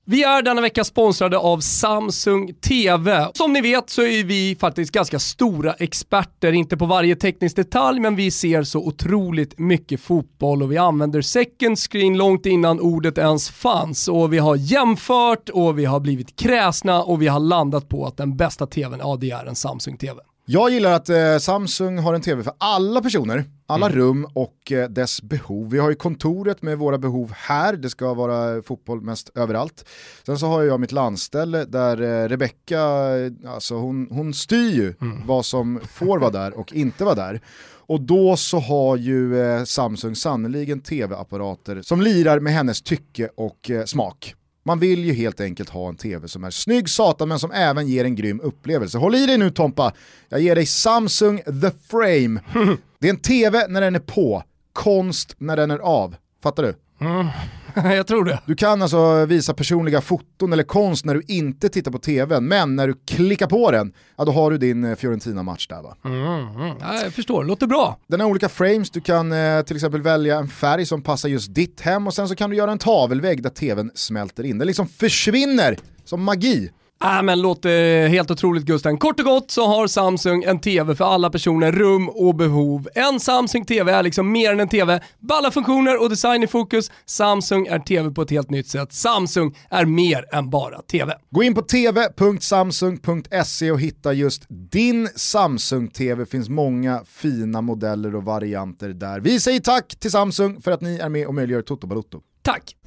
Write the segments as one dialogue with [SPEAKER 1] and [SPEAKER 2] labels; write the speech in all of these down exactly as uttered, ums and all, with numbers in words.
[SPEAKER 1] Vi är denna vecka sponsrade av Samsung T V. Som ni vet så är vi faktiskt ganska stora experter, inte på varje teknisk detalj, men vi ser så otroligt mycket fotboll och vi använder second screen långt innan ordet ens fanns. Och vi har jämfört och vi har blivit kräsna och vi har landat på att den bästa tvn, ja, det är en Samsung T V.
[SPEAKER 2] Jag gillar att eh, Samsung har en tv för alla personer, alla mm. rum och eh, dess behov. Vi har ju kontoret med våra behov här, det ska vara fotboll mest överallt. Sen så har jag mitt landställe där eh, Rebecca, alltså hon, hon styr ju mm. vad som får vara där och inte vara där. Och då så har ju eh, Samsung sannoliken tv-apparater som lirar med hennes tycke och eh, smak. Man vill ju helt enkelt ha en tv som är snygg satan men som även ger en grym upplevelse. Håll i dig nu Tompa, jag ger dig Samsung The Frame. Det är en tv när den är på, konst när den är av. Fattar du?
[SPEAKER 1] Mm. Jag tror det.
[SPEAKER 2] Du kan alltså visa personliga foton eller konst när du inte tittar på tvn, men när du klickar på den, ja, då har du din Fiorentina-match där, va?
[SPEAKER 1] Mm, mm. Ja, jag förstår, det låter bra.
[SPEAKER 2] Den har olika frames, du kan eh, till exempel välja en färg som passar just ditt hem och sen så kan du göra en tavelvägg där tvn smälter in. Den liksom försvinner som magi.
[SPEAKER 1] Ah, men låter helt otroligt, Gusten. Kort och gott så har Samsung en tv för alla personer, rum och behov. En Samsung T V är liksom mer än en tv. Balla funktioner och design i fokus. Samsung är tv på ett helt nytt sätt. Samsung är mer än bara tv.
[SPEAKER 2] Gå in på t v punkt samsung punkt se och hitta just din Samsung T V. Det finns många fina modeller och varianter där. Vi säger tack till Samsung för att ni är med och möjliggör Toto Balotto.
[SPEAKER 1] Tack!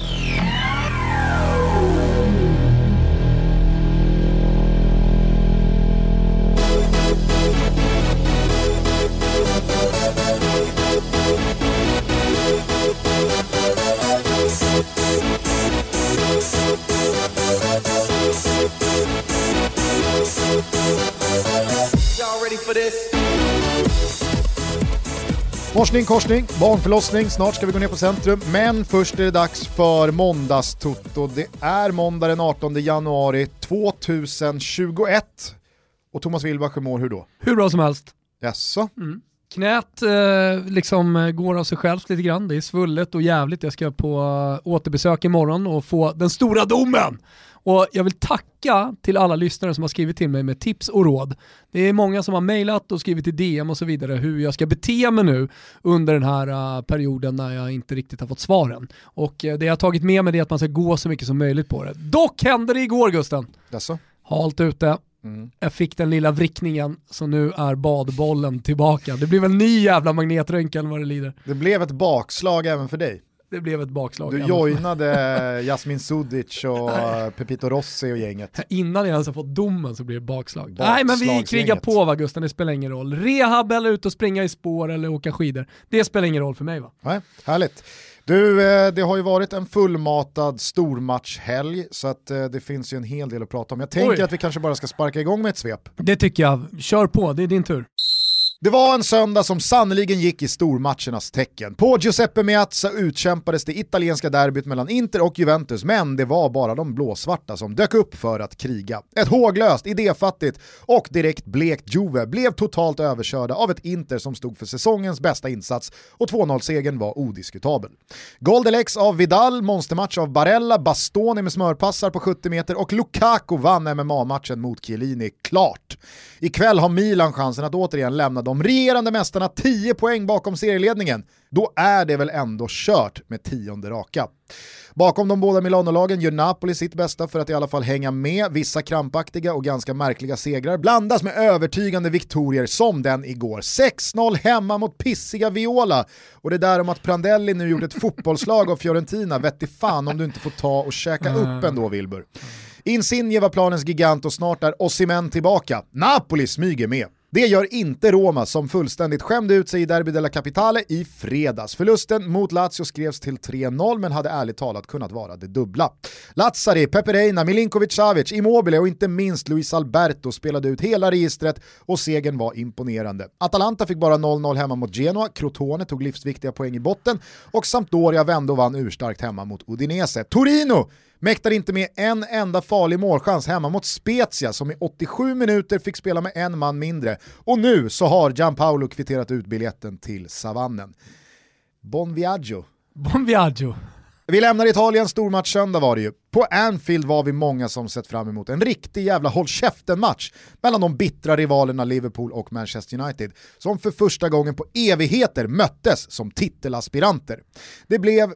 [SPEAKER 2] Morsning, korsning, barnförlossning, snart ska vi gå ner på centrum, men först är det dags för måndagstutto. Det är måndag den artonde januari tjugohundratjugoett och Thomas Wilbach mår hur då?
[SPEAKER 1] Hur bra som helst.
[SPEAKER 2] Jaså?
[SPEAKER 1] Mm. Knät eh, liksom går av sig självt lite grann, det är svullet och jävligt. Jag ska på uh, återbesök imorgon och få den stora domen. Och jag vill tacka till alla lyssnare som har skrivit till mig med tips och råd. Det är många som har mejlat och skrivit i D M och så vidare hur jag ska bete mig nu under den här uh, perioden när jag inte riktigt har fått svaren. Och uh, det jag har tagit med mig är att man ska gå så mycket som möjligt på det. Dock hände det igår, Gusten.
[SPEAKER 2] Jaså?
[SPEAKER 1] Halt ute. Mm. Jag fick den lilla vrickningen, så nu är badbollen tillbaka. Det blev en ny jävla magnetröntgen vad det lider.
[SPEAKER 2] Det blev ett bakslag även för dig.
[SPEAKER 1] Det blev ett bakslag.
[SPEAKER 2] Du joinade Jasmin Sudic och Pepito Rossi och gänget.
[SPEAKER 1] Innan jag ens har fått domen så blir det bakslag. Nej, men vi krigar på, va, Gusten, det spelar ingen roll. Rehab eller ut och springa i spår eller åka skidor. Det spelar ingen roll för mig, va?
[SPEAKER 2] Nej, härligt. Du, det har ju varit en fullmatad stormatchhelg så att det finns ju en hel del att prata om. Jag tänker Oj. att vi kanske bara ska sparka igång med ett svep.
[SPEAKER 1] Det tycker jag. Kör på, det är din tur.
[SPEAKER 2] Det var en söndag som sannoliken gick i stormatchernas tecken. På Giuseppe Meazza utkämpades det italienska derbyt mellan Inter och Juventus, men det var bara de blåsvarta som dök upp för att kriga. Ett håglöst, idéfattigt och direkt blekt Juve blev totalt överkörda av ett Inter som stod för säsongens bästa insats och två noll-segern var odiskutabel. Goldelex av Vidal, monstermatch av Barella, Bastoni med smörpassar på sjuttio meter och Lukaku vann M M A-matchen mot Chiellini klart. Ikväll har Milan chansen att återigen lämna de regerande mästarna tio poäng bakom serieledningen. Då är det väl ändå kört med tionde raka. Bakom de båda Milano-lagen gör Napoli sitt bästa för att i alla fall hänga med. Vissa krampaktiga och ganska märkliga segrar blandas med övertygande viktorier som den igår. sex noll hemma mot pissiga Viola. Och det där om att Prandelli nu gjort ett fotbollslag av Fiorentina, vet i fan om du inte får ta och käka upp ändå, Wilbur. Insigne var planens gigant och snart är Osimhen tillbaka. Napoli smyger med. Det gör inte Roma som fullständigt skämde ut sig i Derby della Capitale i fredags. Förlusten mot Lazio skrevs till tre noll men hade ärligt talat kunnat vara det dubbla. Lazzari, Pepe Reina, Milinkovic-Savic, Immobile och inte minst Luis Alberto spelade ut hela registret och segern var imponerande. Atalanta fick bara noll noll hemma mot Genoa, Crotone tog livsviktiga poäng i botten och Sampdoria vände och vann urstarkt hemma mot Udinese. Torino mäktar inte med en enda farlig målchans hemma mot Spezia som i åttiosju minuter fick spela med en man mindre. Och nu så har Gianpaolo kvitterat ut biljetten till Savannen. Bon viaggio.
[SPEAKER 1] Bon viaggio.
[SPEAKER 2] Vi lämnar Italien, stormatch söndag var det ju. På Anfield var vi många som sett fram emot en riktig jävla håll käften-match mellan de bittra rivalerna Liverpool och Manchester United, som för första gången på evigheter möttes som titelaspiranter. Det blev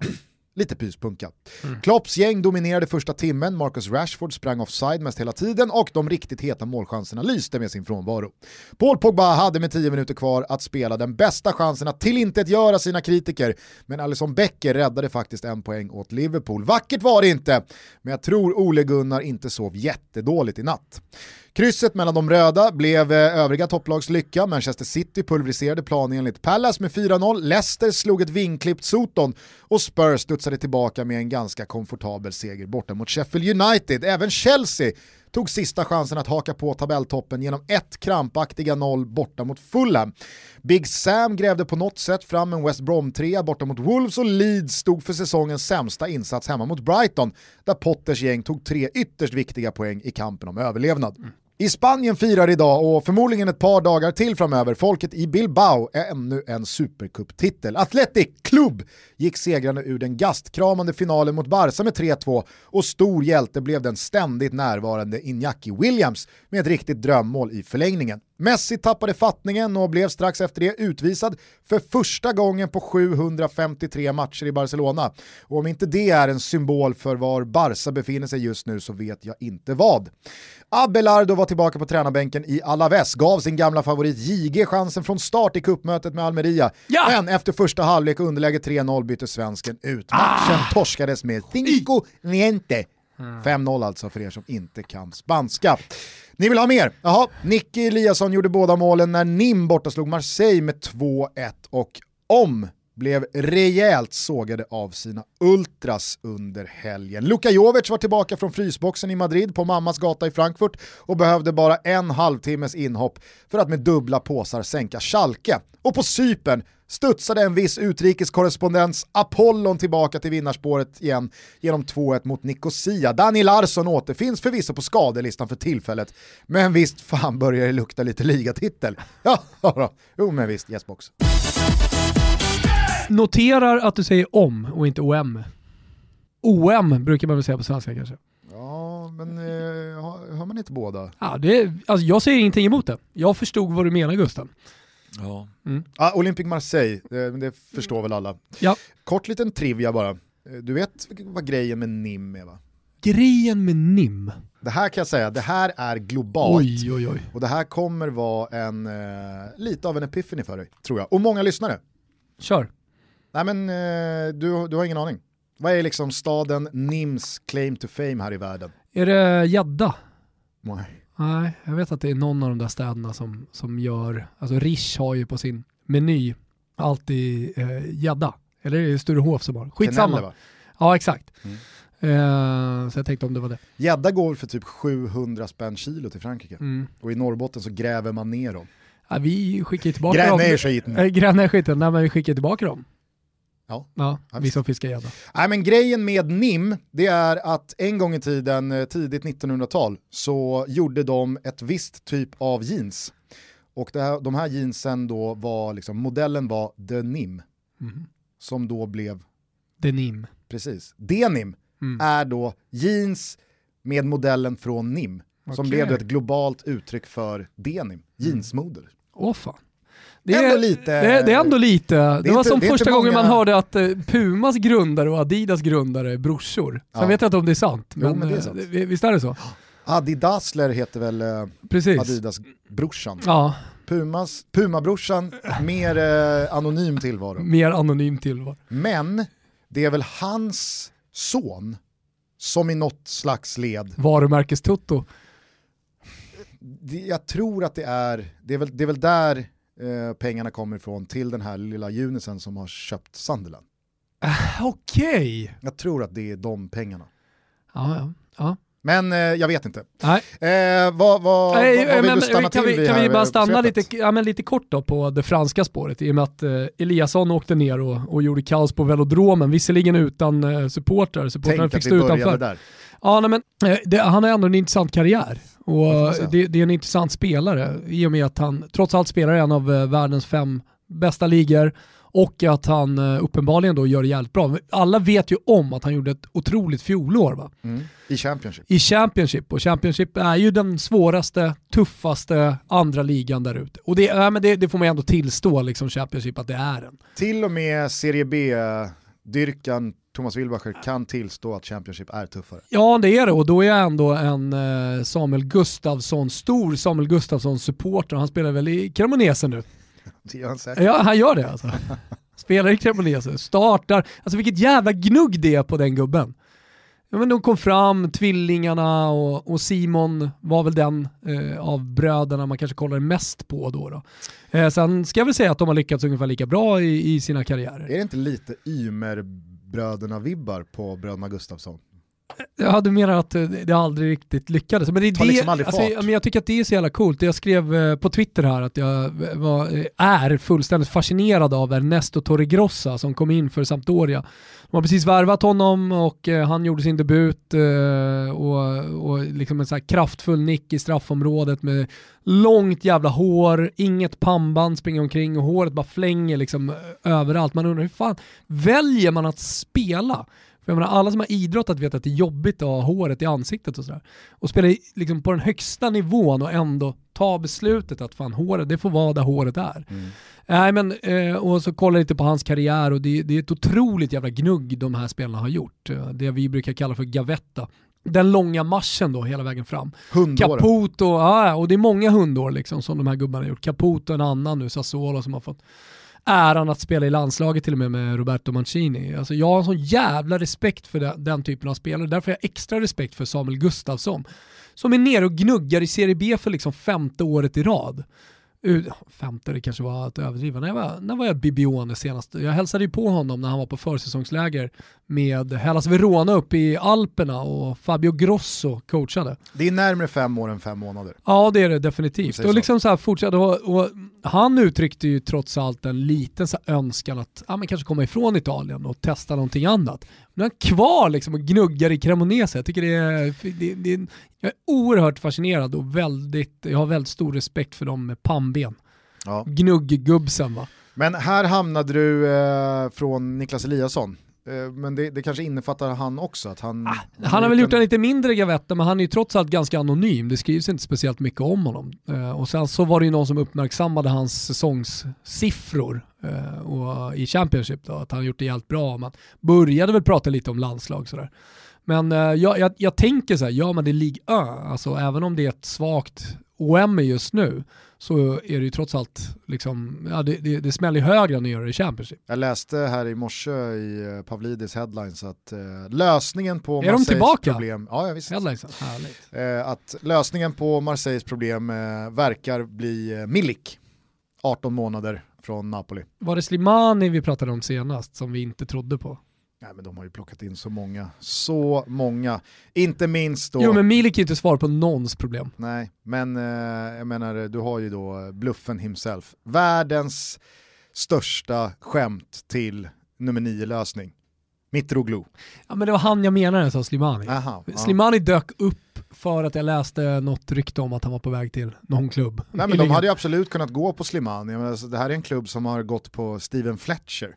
[SPEAKER 2] lite pyspunka. Mm. Klopps gäng dominerade första timmen, Marcus Rashford sprang offside mest hela tiden och de riktigt heta målchanserna lyste med sin frånvaro. Paul Pogba hade med tio minuter kvar att spela den bästa chansen att tillintetgöra sina kritiker, men Alisson Becker räddade faktiskt en poäng åt Liverpool. Vackert var det inte, men jag tror Ole Gunnar inte sov jättedåligt i natt. Krysset mellan de röda blev övriga topplags lycka. Manchester City pulveriserade planen enligt Palace med fyra noll. Leicester slog ett vinklippt Soton och Spurs studsade tillbaka med en ganska komfortabel seger borta mot Sheffield United. Även Chelsea tog sista chansen att haka på tabelltoppen genom ett krampaktiga noll borta mot Fulham. Big Sam grävde på något sätt fram en West Brom-trea borta mot Wolves och Leeds stod för säsongens sämsta insats hemma mot Brighton, där Potters gäng tog tre ytterst viktiga poäng i kampen om överlevnad. Mm. I Spanien firar idag och förmodligen ett par dagar till framöver folket i Bilbao är ännu en supercup-titel. Athletic Club gick segrande ur den gastkramande finalen mot Barca med tre två och stor hjälte blev den ständigt närvarande Iñaki Williams med ett riktigt drömmål i förlängningen. Messi tappade fattningen och blev strax efter det utvisad för första gången på sjuhundrafemtiotre matcher i Barcelona. Och om inte det är en symbol för var Barca befinner sig just nu så vet jag inte vad. Abelardo var tillbaka på tränarbänken i Alaves, gav sin gamla favorit J G chansen från start i cupmötet med Almeria. Ja! Men efter första halvlek och underläge tre noll bytte svensken ut. Matchen ah! torskades med cinco niente. fem noll alltså för er som inte kan spanska. Ni vill ha mer? Jaha, Nicky Eliasson gjorde båda målen när Nim borta slog Marseille med två ett och om blev rejält sågade av sina ultras under helgen. Luka Jovic var tillbaka från frysboxen i Madrid på mammas gata i Frankfurt och behövde bara en halvtimmes inhopp för att med dubbla påsar sänka Schalke. Och på Cypern studsade en viss utrikeskorrespondens Apollon tillbaka till vinnarspåret igen genom två ett mot Nicosia. Dani Larsson återfinns förvisso på skadelistan för tillfället, men visst fan börjar det lukta lite ligatitel. Ja, då. Jo men visst, Yesbox.
[SPEAKER 1] Noterar att du säger om och inte O M. O M brukar man väl säga på svenska kanske.
[SPEAKER 2] Ja, men eh, har, har man inte båda?
[SPEAKER 1] Ja, det är, alltså jag säger ingenting emot det. Jag förstod vad du menar, Gusten.
[SPEAKER 2] Ja. Mm. Ah, Olympique Marseille, det, det förstår väl alla.
[SPEAKER 1] Ja.
[SPEAKER 2] Kort liten trivia bara. Du vet vad grejen med N I M är, va?
[SPEAKER 1] Grejen med N I M?
[SPEAKER 2] Det här kan jag säga, det här är globalt.
[SPEAKER 1] Oj, oj, oj.
[SPEAKER 2] Och det här kommer vara en, eh, lite av en epiphany för dig, tror jag. Och många lyssnare.
[SPEAKER 1] Kör.
[SPEAKER 2] Nej men, eh, du, du har ingen aning. Vad är liksom staden N I M's claim to fame här i världen? Är
[SPEAKER 1] det Jeddah?
[SPEAKER 2] Nej.
[SPEAKER 1] Nej, jag vet att det är någon av de där städerna som, som gör, alltså Rish har ju på sin meny alltid eh, Jeddah. Eller är det Sturehof som har? Skitsamma.
[SPEAKER 2] Kenelle, va?
[SPEAKER 1] Ja, exakt. Mm. Eh, så jag tänkte om det var det.
[SPEAKER 2] Jeddah går för typ sjuhundra spänn kilo till Frankrike. Mm. Och i Norrbotten så gräver man ner dem.
[SPEAKER 1] Ja, vi skickar tillbaka
[SPEAKER 2] Gränna
[SPEAKER 1] dem.
[SPEAKER 2] Är skiten.
[SPEAKER 1] Äh, Gränna är skiten. Nej, men vi skickar tillbaka dem.
[SPEAKER 2] Ja,
[SPEAKER 1] ja vi som fiskar gädda.
[SPEAKER 2] Nej, men grejen med N I M, det är att en gång i tiden, tidigt nittonhundratal, så gjorde de ett visst typ av jeans. Och det här, de här jeansen då var liksom, modellen var denim. Mm. Som då blev
[SPEAKER 1] denim.
[SPEAKER 2] Precis. Denim mm. är då jeans med modellen från N I M. Okay. Som blev ett globalt uttryck för denim, jeansmoder.
[SPEAKER 1] Åh oh, fan. Det är,
[SPEAKER 2] lite,
[SPEAKER 1] det, är, det är ändå lite, det, det var
[SPEAKER 2] inte,
[SPEAKER 1] som
[SPEAKER 2] det
[SPEAKER 1] första gången
[SPEAKER 2] många...
[SPEAKER 1] man hörde att uh, Pumas grundare och Adidas grundare är brorsor. Så ja. Jag vet inte om det är sant, men, jo, men det är sant. Uh, visst är det så?
[SPEAKER 2] Adidasler heter väl uh, Adidas brorsan.
[SPEAKER 1] Ja.
[SPEAKER 2] Pumas, Puma-brorsan, mer uh, anonym tillvaro.
[SPEAKER 1] Mer anonym tillvaro.
[SPEAKER 2] Men det är väl hans son som i något slags led.
[SPEAKER 1] Varumärkestutto.
[SPEAKER 2] Jag tror att det är, det är väl, det är väl där Eh, pengarna kommer ifrån till den här lilla Unisen som har köpt Sunderland.
[SPEAKER 1] Uh, Okej. Okay.
[SPEAKER 2] Jag tror att det är de pengarna.
[SPEAKER 1] Ja, ja. ja.
[SPEAKER 2] Men eh, jag vet inte.
[SPEAKER 1] Nej.
[SPEAKER 2] Eh, vad, vad,
[SPEAKER 1] Nej,
[SPEAKER 2] vad, vad vill
[SPEAKER 1] men,
[SPEAKER 2] du stanna
[SPEAKER 1] kan
[SPEAKER 2] till
[SPEAKER 1] vi, Kan vi bara stanna lite,
[SPEAKER 2] ja,
[SPEAKER 1] men lite kort då på det franska spåret i och med att eh, Eliasson åkte ner och, och gjorde kaos på velodromen, visserligen utan eh, supportrar. Supportrarna fick stå utanför. Där. Ja, nej, men, eh, det, han har ändå en intressant karriär. Och det, det är en intressant spelare i och med att han trots allt spelar en av världens fem bästa ligor och att han uh, uppenbarligen då gör det jävligt bra. Alla vet ju om att han gjorde ett otroligt fjolår, va?
[SPEAKER 2] Mm. I Championship.
[SPEAKER 1] I Championship, och Championship är ju den svåraste, tuffaste andra ligan där ute. Och det, äh, men det, det får man ändå tillstå, liksom Championship, att det är den.
[SPEAKER 2] Till och med Serie B-dyrkan Thomas Wilbacher kan tillstå att Championship är tuffare.
[SPEAKER 1] Ja, det är det, och då är jag ändå en eh, Samuel Gustafsson, stor Samuel Gustafsson-supporter. Han spelar väl i Cremonese nu?
[SPEAKER 2] Det gör han säkert.
[SPEAKER 1] Ja, han gör det alltså. Spelar i Cremonese, startar. Alltså vilket jävla gnugg det är på den gubben. Ja, men de kom fram, tvillingarna, och, och Simon var väl den eh, av bröderna man kanske kollar mest på då. då. Eh, sen ska jag väl säga att de har lyckats ungefär lika bra i, i sina karriärer.
[SPEAKER 2] Är det inte lite Ymer-bröderna-vibbar på bröderna Gustafsson?
[SPEAKER 1] Jag hade menat att det aldrig riktigt lyckades. Men det är
[SPEAKER 2] tar
[SPEAKER 1] det,
[SPEAKER 2] liksom aldrig
[SPEAKER 1] alltså,
[SPEAKER 2] fart.
[SPEAKER 1] men jag tycker att det är så jävla coolt. Jag skrev på Twitter här att jag var, är fullständigt fascinerad av Ernesto Torregrossa som kom in för Sampdoria. De har precis värvat honom och han gjorde sin debut och, och liksom en så här kraftfull nick i straffområdet med långt jävla hår, inget pannband springer omkring och håret bara flänger liksom överallt. Man undrar hur fan väljer man att spela? För jag menar, alla som har idrottat vet att det är jobbigt att ha håret i ansiktet och sådär. Och spela liksom på den högsta nivån och ändå ta beslutet att fan håret, det får vara där håret är. Mm. Nej, men, eh, och så kollar jag lite på hans karriär och det, det är ett otroligt jävla gnugg de här spelarna har gjort. Det vi brukar kalla för gavetta. Den långa marschen då hela vägen fram.
[SPEAKER 2] Hundår.
[SPEAKER 1] Caputo, ja, och det är många hundår liksom som de här gubbarna har gjort. Caputo, en annan nu, Sassuolo, som har fått äran att spela i landslaget till och med med Roberto Mancini. Alltså jag har en sån jävla respekt för den, den typen av spelare. Därför har jag extra respekt för Samuel Gustafsson som är nere och gnuggar i Serie B för liksom femte året i rad. Femte, det kanske var att överdriva. När var, när var jag Bibione senast? Jag hälsade ju på honom när han var på försäsongsläger med Hellas Verona uppe i Alperna och Fabio Grosso coachade.
[SPEAKER 2] Det är närmare fem år än fem månader.
[SPEAKER 1] Ja, det är det definitivt. Och liksom så här fortsatte, och, och han uttryckte ju trots allt en liten så önskan att ja, men kanske komma ifrån Italien och testa någonting annat. Men han är kvar liksom och gnuggar i Cremonese. Jag tycker det är, det, det, jag är oerhört fascinerad och väldigt, jag har väldigt stor respekt för dem med pannben. Ja. Gnuggubbsen, va?
[SPEAKER 2] Men här hamnade du eh, från Niklas Eliasson. Eh, men det, det kanske innefattar han också. Att han,
[SPEAKER 1] ah, han har väl gjort en lite mindre gavetta, men han är ju trots allt ganska anonym. Det skrivs inte speciellt mycket om honom. Eh, och sen så var det ju någon som uppmärksammade hans säsongssiffror eh, och i Championship då, att han gjort det jävligt bra. Man började väl prata lite om landslag sådär. Men eh, jag, jag, jag tänker så här, ja men det är Ligue ett, alltså även om det är ett svagt O M just nu, så är det ju trots allt liksom, ja, det, det, det smäller högre än att göra det i Championship.
[SPEAKER 2] Jag läste här i morse i Pavlidis headlines att eh, lösningen på
[SPEAKER 1] är
[SPEAKER 2] Marseilles
[SPEAKER 1] de tillbaka?
[SPEAKER 2] problem, ja, jag visst.
[SPEAKER 1] Headlines, härligt.
[SPEAKER 2] Eh, att lösningen på Marseilles problem eh, verkar bli eh, Milik, arton månader från Napoli.
[SPEAKER 1] Var det Slimani vi pratade om senast som vi inte trodde på?
[SPEAKER 2] Nej, men de har ju plockat in så många, så många, inte minst då.
[SPEAKER 1] Jo, men Milik är inte svar på någons problem.
[SPEAKER 2] Nej, men eh, jag menar, du har ju då Bluffen himself, världens största skämt till nummer nio lösning, Mitroglou.
[SPEAKER 1] Ja, men det var han jag menade, sa Slimani.
[SPEAKER 2] Aha,
[SPEAKER 1] Slimani ja. dök upp för att jag läste något rykte om att han var på väg till någon klubb.
[SPEAKER 2] Nej, men de hade ju absolut kunnat gå på Slimani. Jag menar, alltså, det här är en klubb som har gått på Steven Fletcher.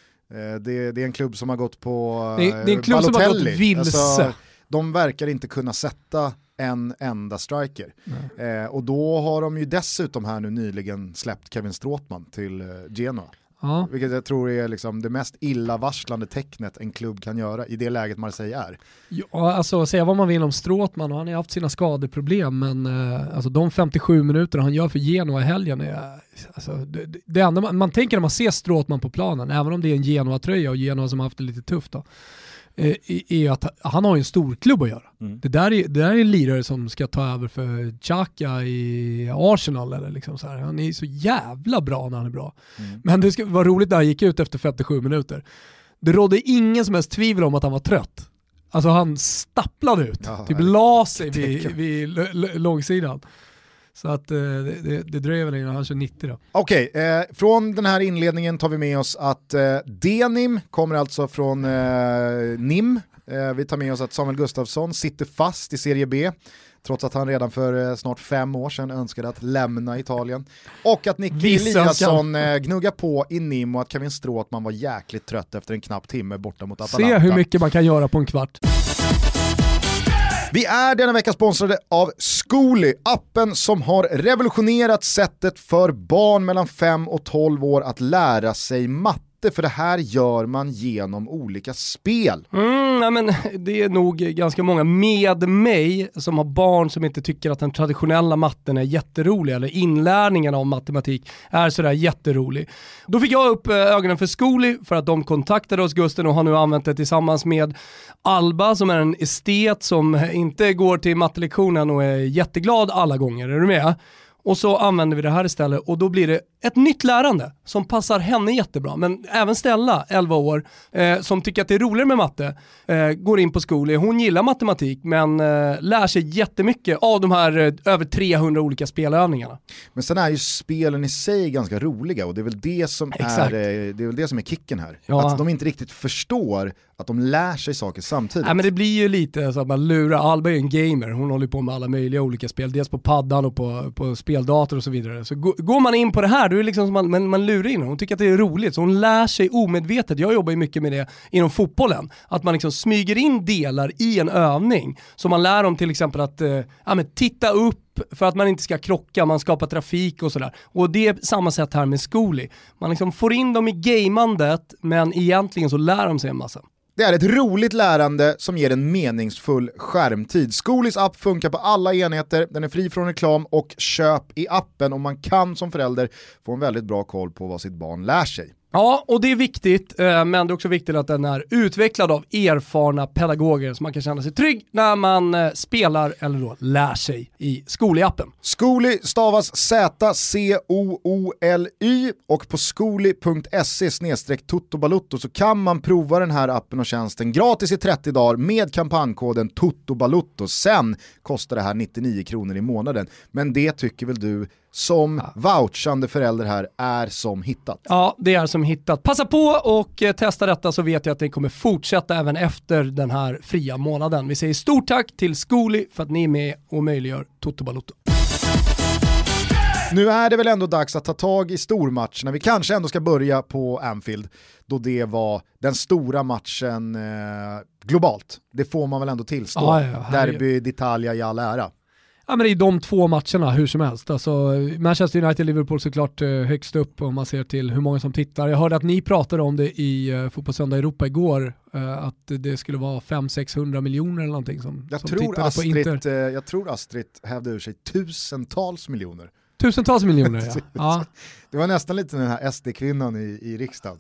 [SPEAKER 2] Det, det är en klubb som har gått på
[SPEAKER 1] det, det är en klubb
[SPEAKER 2] Balotelli.
[SPEAKER 1] Som har gått vilse. Alltså,
[SPEAKER 2] de verkar inte kunna sätta en enda striker. Eh, och då har de ju dessutom här nu nyligen släppt Kevin Strootman till eh, Genoa. Ja. Vilket jag tror är liksom det mest illavarslande tecknet en klubb kan göra i det läget Marseille är.
[SPEAKER 1] Ja, alltså säga vad man vill om Strootman, och han har haft sina skadeproblem, men eh, alltså, de femtiosju minuter han gör för Genoa i helgen är alltså, det, det enda man, man tänker när man ser Strootman på planen, även om det är en Genoa-tröja och Genoa som har haft det lite tufft då, eh, är att han har en stor klubb att göra. Mm. Det, där är, det där är en lirare som ska ta över för Xhaka i Arsenal eller liksom så här. Han är så jävla bra när han är bra. Mm. Men det ska vara roligt när han gick ut efter femtiosju minuter. Det rådde ingen som helst tvivel om att han var trött. Alltså han stapplade ut. Ja, typ la sig vid, vid l- l- långsidan. Så att eh, det, det dröjer väl innan han kör nittio då.
[SPEAKER 2] Okej, okay, eh, från den här inledningen tar vi med oss att eh, Denim kommer alltså från eh, Nim. Eh, vi tar med oss att Samuel Gustafsson sitter fast i Serie B, trots att han redan för eh, snart fem år sedan önskade att lämna Italien. Och att Nicky Eliasson eh, gnuggar på i Nîmes och att Kevin Stråtman var jäkligt trött efter en knapp timme borta mot Atalanta.
[SPEAKER 1] Se hur mycket man kan göra på en kvart.
[SPEAKER 2] Vi är denna vecka sponsrade av Zcooly, appen som har revolutionerat sättet för barn mellan fem och tolv år att lära sig matte. För det här gör man genom olika spel.
[SPEAKER 3] Mm, nej men det är nog ganska många med mig som har barn som inte tycker att den traditionella matten är jätterolig, eller inlärningen av matematik är sådär jätterolig. Då fick jag upp ögonen för Zcooly för att de kontaktade oss, Gusten, och har nu använt det tillsammans med Alba som är en estet som inte går till mattelektionen och är jätteglad alla gånger. Är du med? Och så använder vi det här istället och då blir det ett nytt lärande som passar henne jättebra. Men även Stella, elva år, eh, som tycker att det är roligare med matte, eh, går in på Zcooly. Hon gillar matematik men eh, lär sig jättemycket av de här eh, över trehundra olika spelövningarna.
[SPEAKER 2] Men sen är ju spelen i sig ganska roliga och det är väl det som, är, eh, det är, väl det som är kicken här. Ja. Att de inte riktigt förstår att de lär sig saker samtidigt.
[SPEAKER 3] Nej, men det blir ju lite så att man lurar. Alba är en gamer, hon håller på med alla möjliga olika spel, dels på paddan och på, på speldator och så vidare. Så gå, går man in på det här, då är det liksom som man, man, man lurar in. Hon tycker att det är roligt, så hon lär sig omedvetet. Jag jobbar ju mycket med det inom fotbollen, att man liksom smyger in delar i en övning. Så man lär dem till exempel att eh, ja, men titta upp för att man inte ska krocka, man skapar trafik och sådär. Och det är samma sätt här med Zcooly. Man liksom får in dem i gamandet, men egentligen så lär de sig en massa.
[SPEAKER 2] Det är ett roligt lärande som ger en meningsfull skärmtid. Zcoolys app funkar på alla enheter, den är fri från reklam och köp i appen, och man kan som förälder få en väldigt bra koll på vad sitt barn lär sig.
[SPEAKER 3] Ja, och det är viktigt, men det är också viktigt att den är utvecklad av erfarna pedagoger så man kan känna sig trygg när man spelar eller då lär sig i Zcooly-appen.
[SPEAKER 2] Zcooly stavas Z C O O L Y och på zcooly punkt se snedstreck totobalutto så kan man prova den här appen och tjänsten gratis i trettio dagar med kampankoden totobalutto. Sen kostar det här nittionio kronor i månaden, men det tycker väl du som vouchande förälder här är som hittat?
[SPEAKER 3] Ja, det är som hittat. Passa på och eh, testa detta, så vet jag att det kommer fortsätta även efter den här fria månaden. Vi säger stort tack till Zcooly för att ni är med och möjliggör Toto Balotto.
[SPEAKER 2] Nu är det väl ändå dags att ta tag i stormatcherna. Vi kanske ändå ska börja på Anfield, då det var den stora matchen eh, globalt. Det får man väl ändå tillstå.
[SPEAKER 1] Ja, ja,
[SPEAKER 2] Derby d'Italia i all ära.
[SPEAKER 1] Ja, men det är de två matcherna hur som helst. Alltså, Manchester United Liverpool såklart eh, högst upp om man ser till hur många som tittar. Jag hörde att ni pratade om det i eh, Fotbollssöndag Europa igår, eh, att det skulle vara fem till sexhundra miljoner eller någonting som,
[SPEAKER 2] jag
[SPEAKER 1] som
[SPEAKER 2] tror
[SPEAKER 1] tittade
[SPEAKER 2] Astrid,
[SPEAKER 1] på Inter.
[SPEAKER 2] eh, jag tror Astrid hävde ur sig tusentals miljoner.
[SPEAKER 1] Tusentals miljoner, ja. ja.
[SPEAKER 2] Det var nästan lite den här S D-kvinnan i, i riksdagen.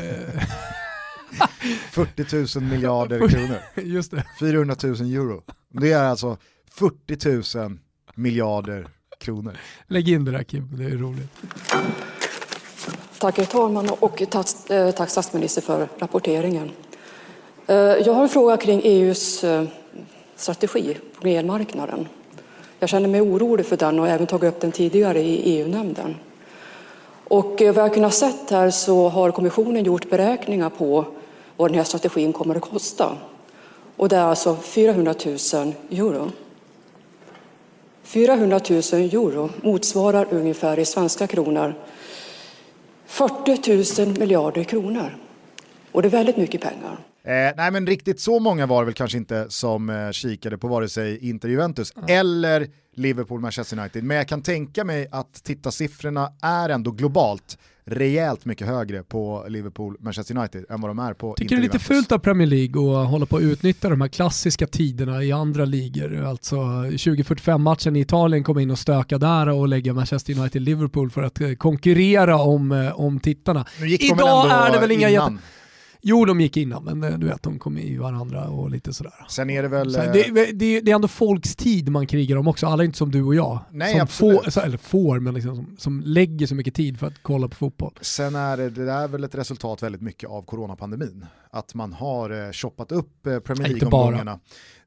[SPEAKER 2] fyrtio tusen miljarder kronor.
[SPEAKER 1] Just det.
[SPEAKER 2] fyrahundratusen euro. Det är alltså fyrtio tusen miljarder kronor.
[SPEAKER 1] Lägg in det där, Kim, det är roligt.
[SPEAKER 4] Tack herr talman och tack, tack statsminister för rapporteringen. Jag har en fråga kring E U:s strategi på elmarknaden. Jag känner mig orolig för den och även tagit upp den tidigare i E U-nämnden. Och vad jag kunnat sett här så har kommissionen gjort beräkningar på vad den här strategin kommer att kosta. Och det är alltså fyrahundratusen euro. fyrahundratusen euro motsvarar ungefär i svenska kronor fyrtio tusen miljarder kronor. Och det är väldigt mycket pengar.
[SPEAKER 2] Eh, nej men riktigt så många var det väl kanske inte som eh, kikade på vare sig Inter Juventus mm. eller Liverpool Manchester United. Men jag kan tänka mig att tittarsiffrorna är ändå globalt rejält mycket högre på Liverpool Manchester United än vad de är på Inter Juventus.
[SPEAKER 1] Tycker det är lite fult av Premier League att hålla på att utnyttja de här klassiska tiderna i andra ligor. Alltså tjugo fyrtiofem matchen i Italien kom in och stöka där och lägga Manchester United Liverpool för att konkurrera om, om tittarna. Idag är det väl inga jätte... Jo, de gick innan, men du vet, de kom i varandra och lite sådär.
[SPEAKER 2] Sen är det väl...
[SPEAKER 1] Så det, det, det är ändå folks tid man krigar om också. Alla är inte som du och jag.
[SPEAKER 2] Nej,
[SPEAKER 1] som får, eller får, men liksom, som, som lägger så mycket tid för att kolla på fotboll.
[SPEAKER 2] Sen är det, det är väl ett resultat väldigt mycket av coronapandemin. Att man har eh, shoppat upp eh, Premier League-omgångarna.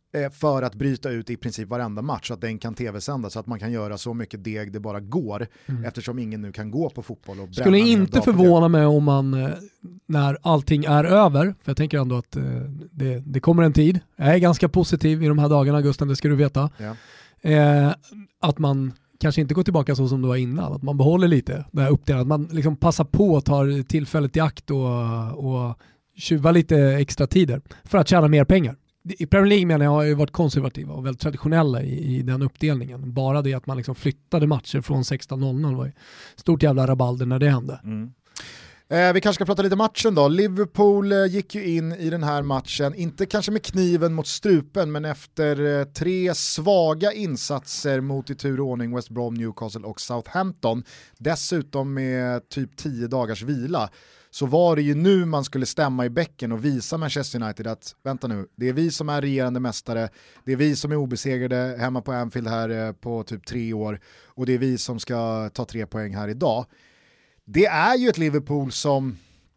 [SPEAKER 2] eh, för att bryta ut i princip varenda match så att den kan tv-sändas så att man kan göra så mycket deg det bara går mm. eftersom ingen nu kan gå på fotboll och
[SPEAKER 1] skulle inte förvåna mig om man eh, när allting är över, för jag tänker ändå att eh, det, det kommer en tid, jag är ganska positiv i de här dagarna Gusten, det ska du veta, ja. eh, att man kanske inte går tillbaka så som det var innan, att man behåller lite det här uppdelat, att man liksom passar på och tar tillfället i akt och, och tjuva lite extra tider för att tjäna mer pengar. I Premier League menar jag har ju varit konservativa och väldigt traditionella i, i den uppdelningen. Bara det att man liksom flyttade matcher från sexton noll noll var ju stort jävla rabalder när det hände.
[SPEAKER 2] Mm. Eh, vi kanske ska prata lite matchen då. Liverpool eh, gick ju in i den här matchen, inte kanske med kniven mot strupen, men efter eh, tre svaga insatser mot i tur och ordning West Brom, Newcastle och Southampton, dessutom med typ tio dagars vila, så var det ju nu man skulle stämma i bäcken och visa Manchester United att vänta nu, det är vi som är regerande mästare, det är vi som är obesegrade hemma på Anfield här eh, på typ tre år och det är vi som ska ta tre poäng här idag. Det är ju ett Liverpool som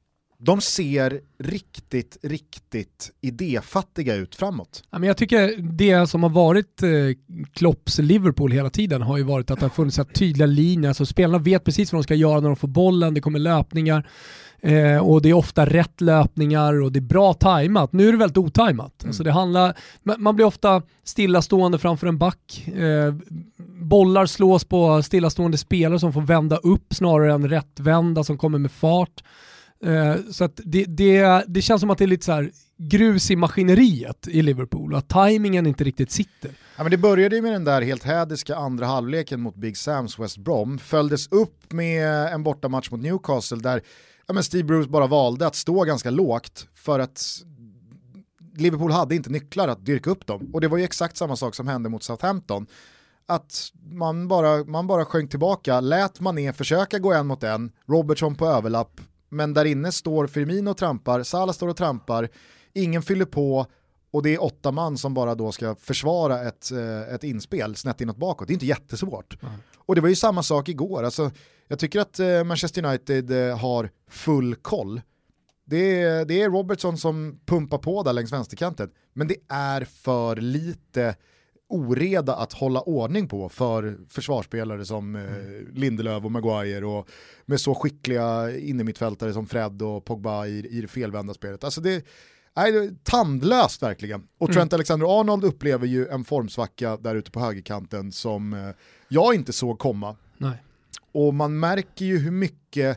[SPEAKER 2] de ser riktigt, riktigt idéfattiga ut framåt.
[SPEAKER 1] Ja, men jag tycker det som har varit eh, Klopps Liverpool hela tiden har ju varit att det har funnits så tydliga linjer. Alltså spelarna vet precis vad de ska göra när de får bollen, det kommer löpningar eh, och det är ofta rätt löpningar och det är bra tajmat. Nu är det väldigt otajmat. Mm. Alltså det handlar, man blir ofta stillastående framför en back. Eh, bollar slås på stillastående spelare som får vända upp snarare än rättvända som kommer med fart. Uh, så att det, det, det känns som att det är lite så här grus i maskineriet i Liverpool och att tajmingen inte riktigt sitter.
[SPEAKER 2] Ja, men det började ju med den där helt hädiska andra halvleken mot Big Sams West Brom, följdes upp med en bortamatch mot Newcastle där ja, men Steve Bruce bara valde att stå ganska lågt för att Liverpool hade inte nycklar att dyrka upp dem, och det var ju exakt samma sak som hände mot Southampton, att man bara, man bara sjönk tillbaka, lät Mané försöka gå en mot en, Robertson på överlapp, men där inne står Firmino och trampar, Salah står och trampar, ingen fyller på och det är åtta man som bara då ska försvara ett, ett inspel snett inåt bakåt. Det är inte jättesvårt. Mm. Och det var ju samma sak igår. Alltså, jag tycker att Manchester United har full koll. Det är, det är Robertson som pumpar på där längs vänsterkanten, men det är för lite oreda att hålla ordning på för försvarsspelare som eh, Lindelöf och Maguire och med så skickliga innermittfältare som Fred och Pogba i, i det felvända spelet. Alltså det är tandlöst verkligen. Och mm. Trent Alexander-Arnold upplever ju en formsvacka där ute på högerkanten som eh, jag inte såg komma.
[SPEAKER 1] Nej.
[SPEAKER 2] Och man märker ju hur mycket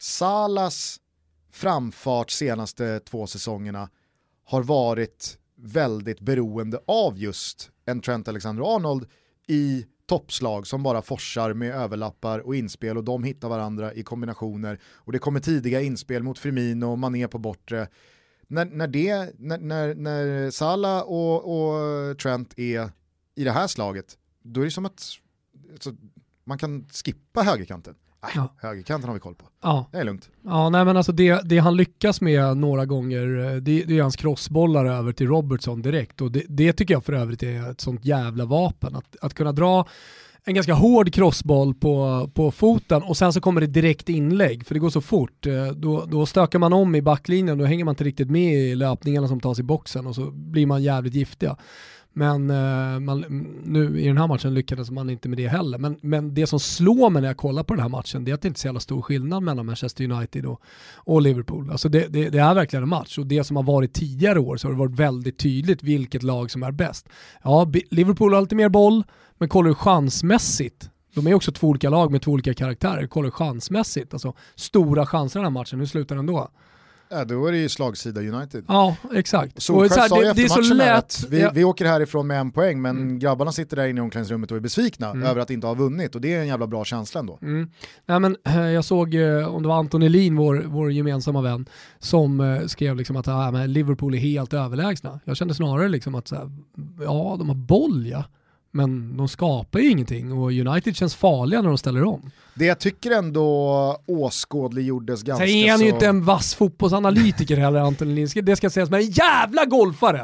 [SPEAKER 2] Salas framfart senaste två säsongerna har varit väldigt beroende av just en Trent Alexander-Arnold i toppslag som bara forsar med överlappar och inspel och de hittar varandra i kombinationer och det kommer tidiga inspel mot Firmino och Mané på bortre. När, när, det, när, när, när Salah och, och Trent är i det här slaget, då är det som att alltså, man kan skippa högerkanten. Äh, ja. Högerkanten har vi koll på.
[SPEAKER 1] Ja.
[SPEAKER 2] Det är lugnt.
[SPEAKER 1] Ja, nej, men alltså det, det han lyckas med några gånger, det, det är hans crossbollar över till Robertson direkt. Och det, det tycker jag för övrigt är ett sånt jävla vapen. Att, att kunna dra en ganska hård crossboll på, på foten och sen så kommer det direkt inlägg, för det går så fort. Då, då stökar man om i backlinjen, då hänger man inte riktigt med i löpningarna som tas i boxen och så blir man jävligt giftiga. Men uh, man, nu i den här matchen lyckades man inte med det heller. Men, men det som slår mig när jag kollar på den här matchen, det är att det inte är så jävla stor skillnad mellan Manchester United och, och Liverpool. Alltså det, det, det är verkligen en match. Och det som har varit tidigare år så har det varit väldigt tydligt vilket lag som är bäst. Ja, Liverpool har lite mer boll, men kollar du chansmässigt, de är också två olika lag med två olika karaktärer. Kollar du chansmässigt, alltså stora chanser i den här matchen, hur slutar den då?
[SPEAKER 2] Ja, då är det ju slagsida United.
[SPEAKER 1] Ja, exakt.
[SPEAKER 2] Så, och så här, det, det är så lätt. Vi,
[SPEAKER 1] ja.
[SPEAKER 2] vi åker härifrån med en poäng, men mm. grabbarna sitter där inne i omklädningsrummet och är besvikna
[SPEAKER 1] mm.
[SPEAKER 2] över att inte ha vunnit, och det är en jävla bra känsla ändå.
[SPEAKER 1] Mm. Nej, men, jag såg, om det var Anton Elin, vår, vår gemensamma vän, som skrev liksom att ja, men Liverpool är helt överlägsna. Jag kände snarare liksom att så här, ja, de har boll, ja. Men de skapar ju ingenting och United känns farliga när de ställer om.
[SPEAKER 2] Det jag tycker ändå åskådliggjordes ganska så...
[SPEAKER 1] Sen är han ju inte en vass fotbollsanalytiker heller, Anton Linske. Det ska sägas, men en jävla golfare!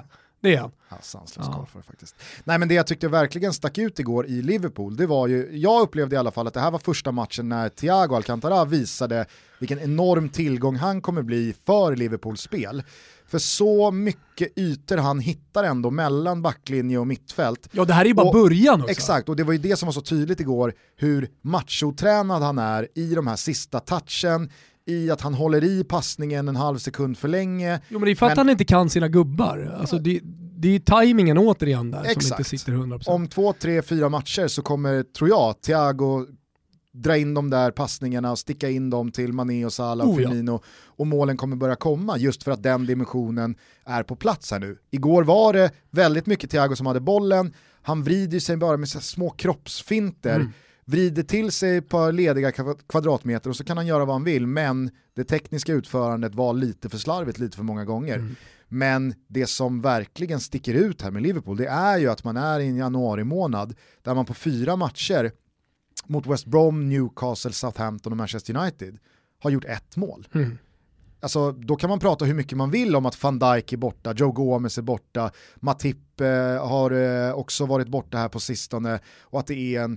[SPEAKER 1] Det är han.
[SPEAKER 2] Ja, sanslös ja. För faktiskt. Nej, men det jag tyckte verkligen stack ut igår i Liverpool, det var ju, jag upplevde i alla fall att det här var första matchen när Thiago Alcantara visade vilken enorm tillgång han kommer bli för Liverpools spel. För så mycket ytor han hittar ändå mellan backlinje och mittfält.
[SPEAKER 1] Ja, det här är ju bara och, början också.
[SPEAKER 2] Exakt, och det var ju det som var så tydligt igår, hur machotränad han är i de här sista touchen, i att han håller i passningen en halv sekund för länge.
[SPEAKER 1] Jo, men det är för att men... han inte kan sina gubbar. Alltså det, det är tajmingen återigen där. Exakt. Som inte sitter hundra procent.
[SPEAKER 2] Om två, tre, fyra matcher så kommer, tror jag, Thiago dra in de där passningarna och sticka in dem till Mané och Salah och oh, Firmino ja. Och målen kommer börja komma just för att den dimensionen är på plats här nu. Igår var det väldigt mycket Thiago som hade bollen, han vrider sig bara med så små kroppsfinter, mm. vrider till sig ett par lediga kvadratmeter och så kan han göra vad han vill, men det tekniska utförandet var lite för slarvigt lite för många gånger. Mm. Men det som verkligen sticker ut här med Liverpool, det är ju att man är i en januari månad där man på fyra matcher mot West Brom, Newcastle, Southampton och Manchester United har gjort ett mål. Mm. Alltså, då kan man prata hur mycket man vill om att Van Dijk är borta, Joe Gomez är borta, Matip eh, har eh, också varit borta här på sistone och att det är en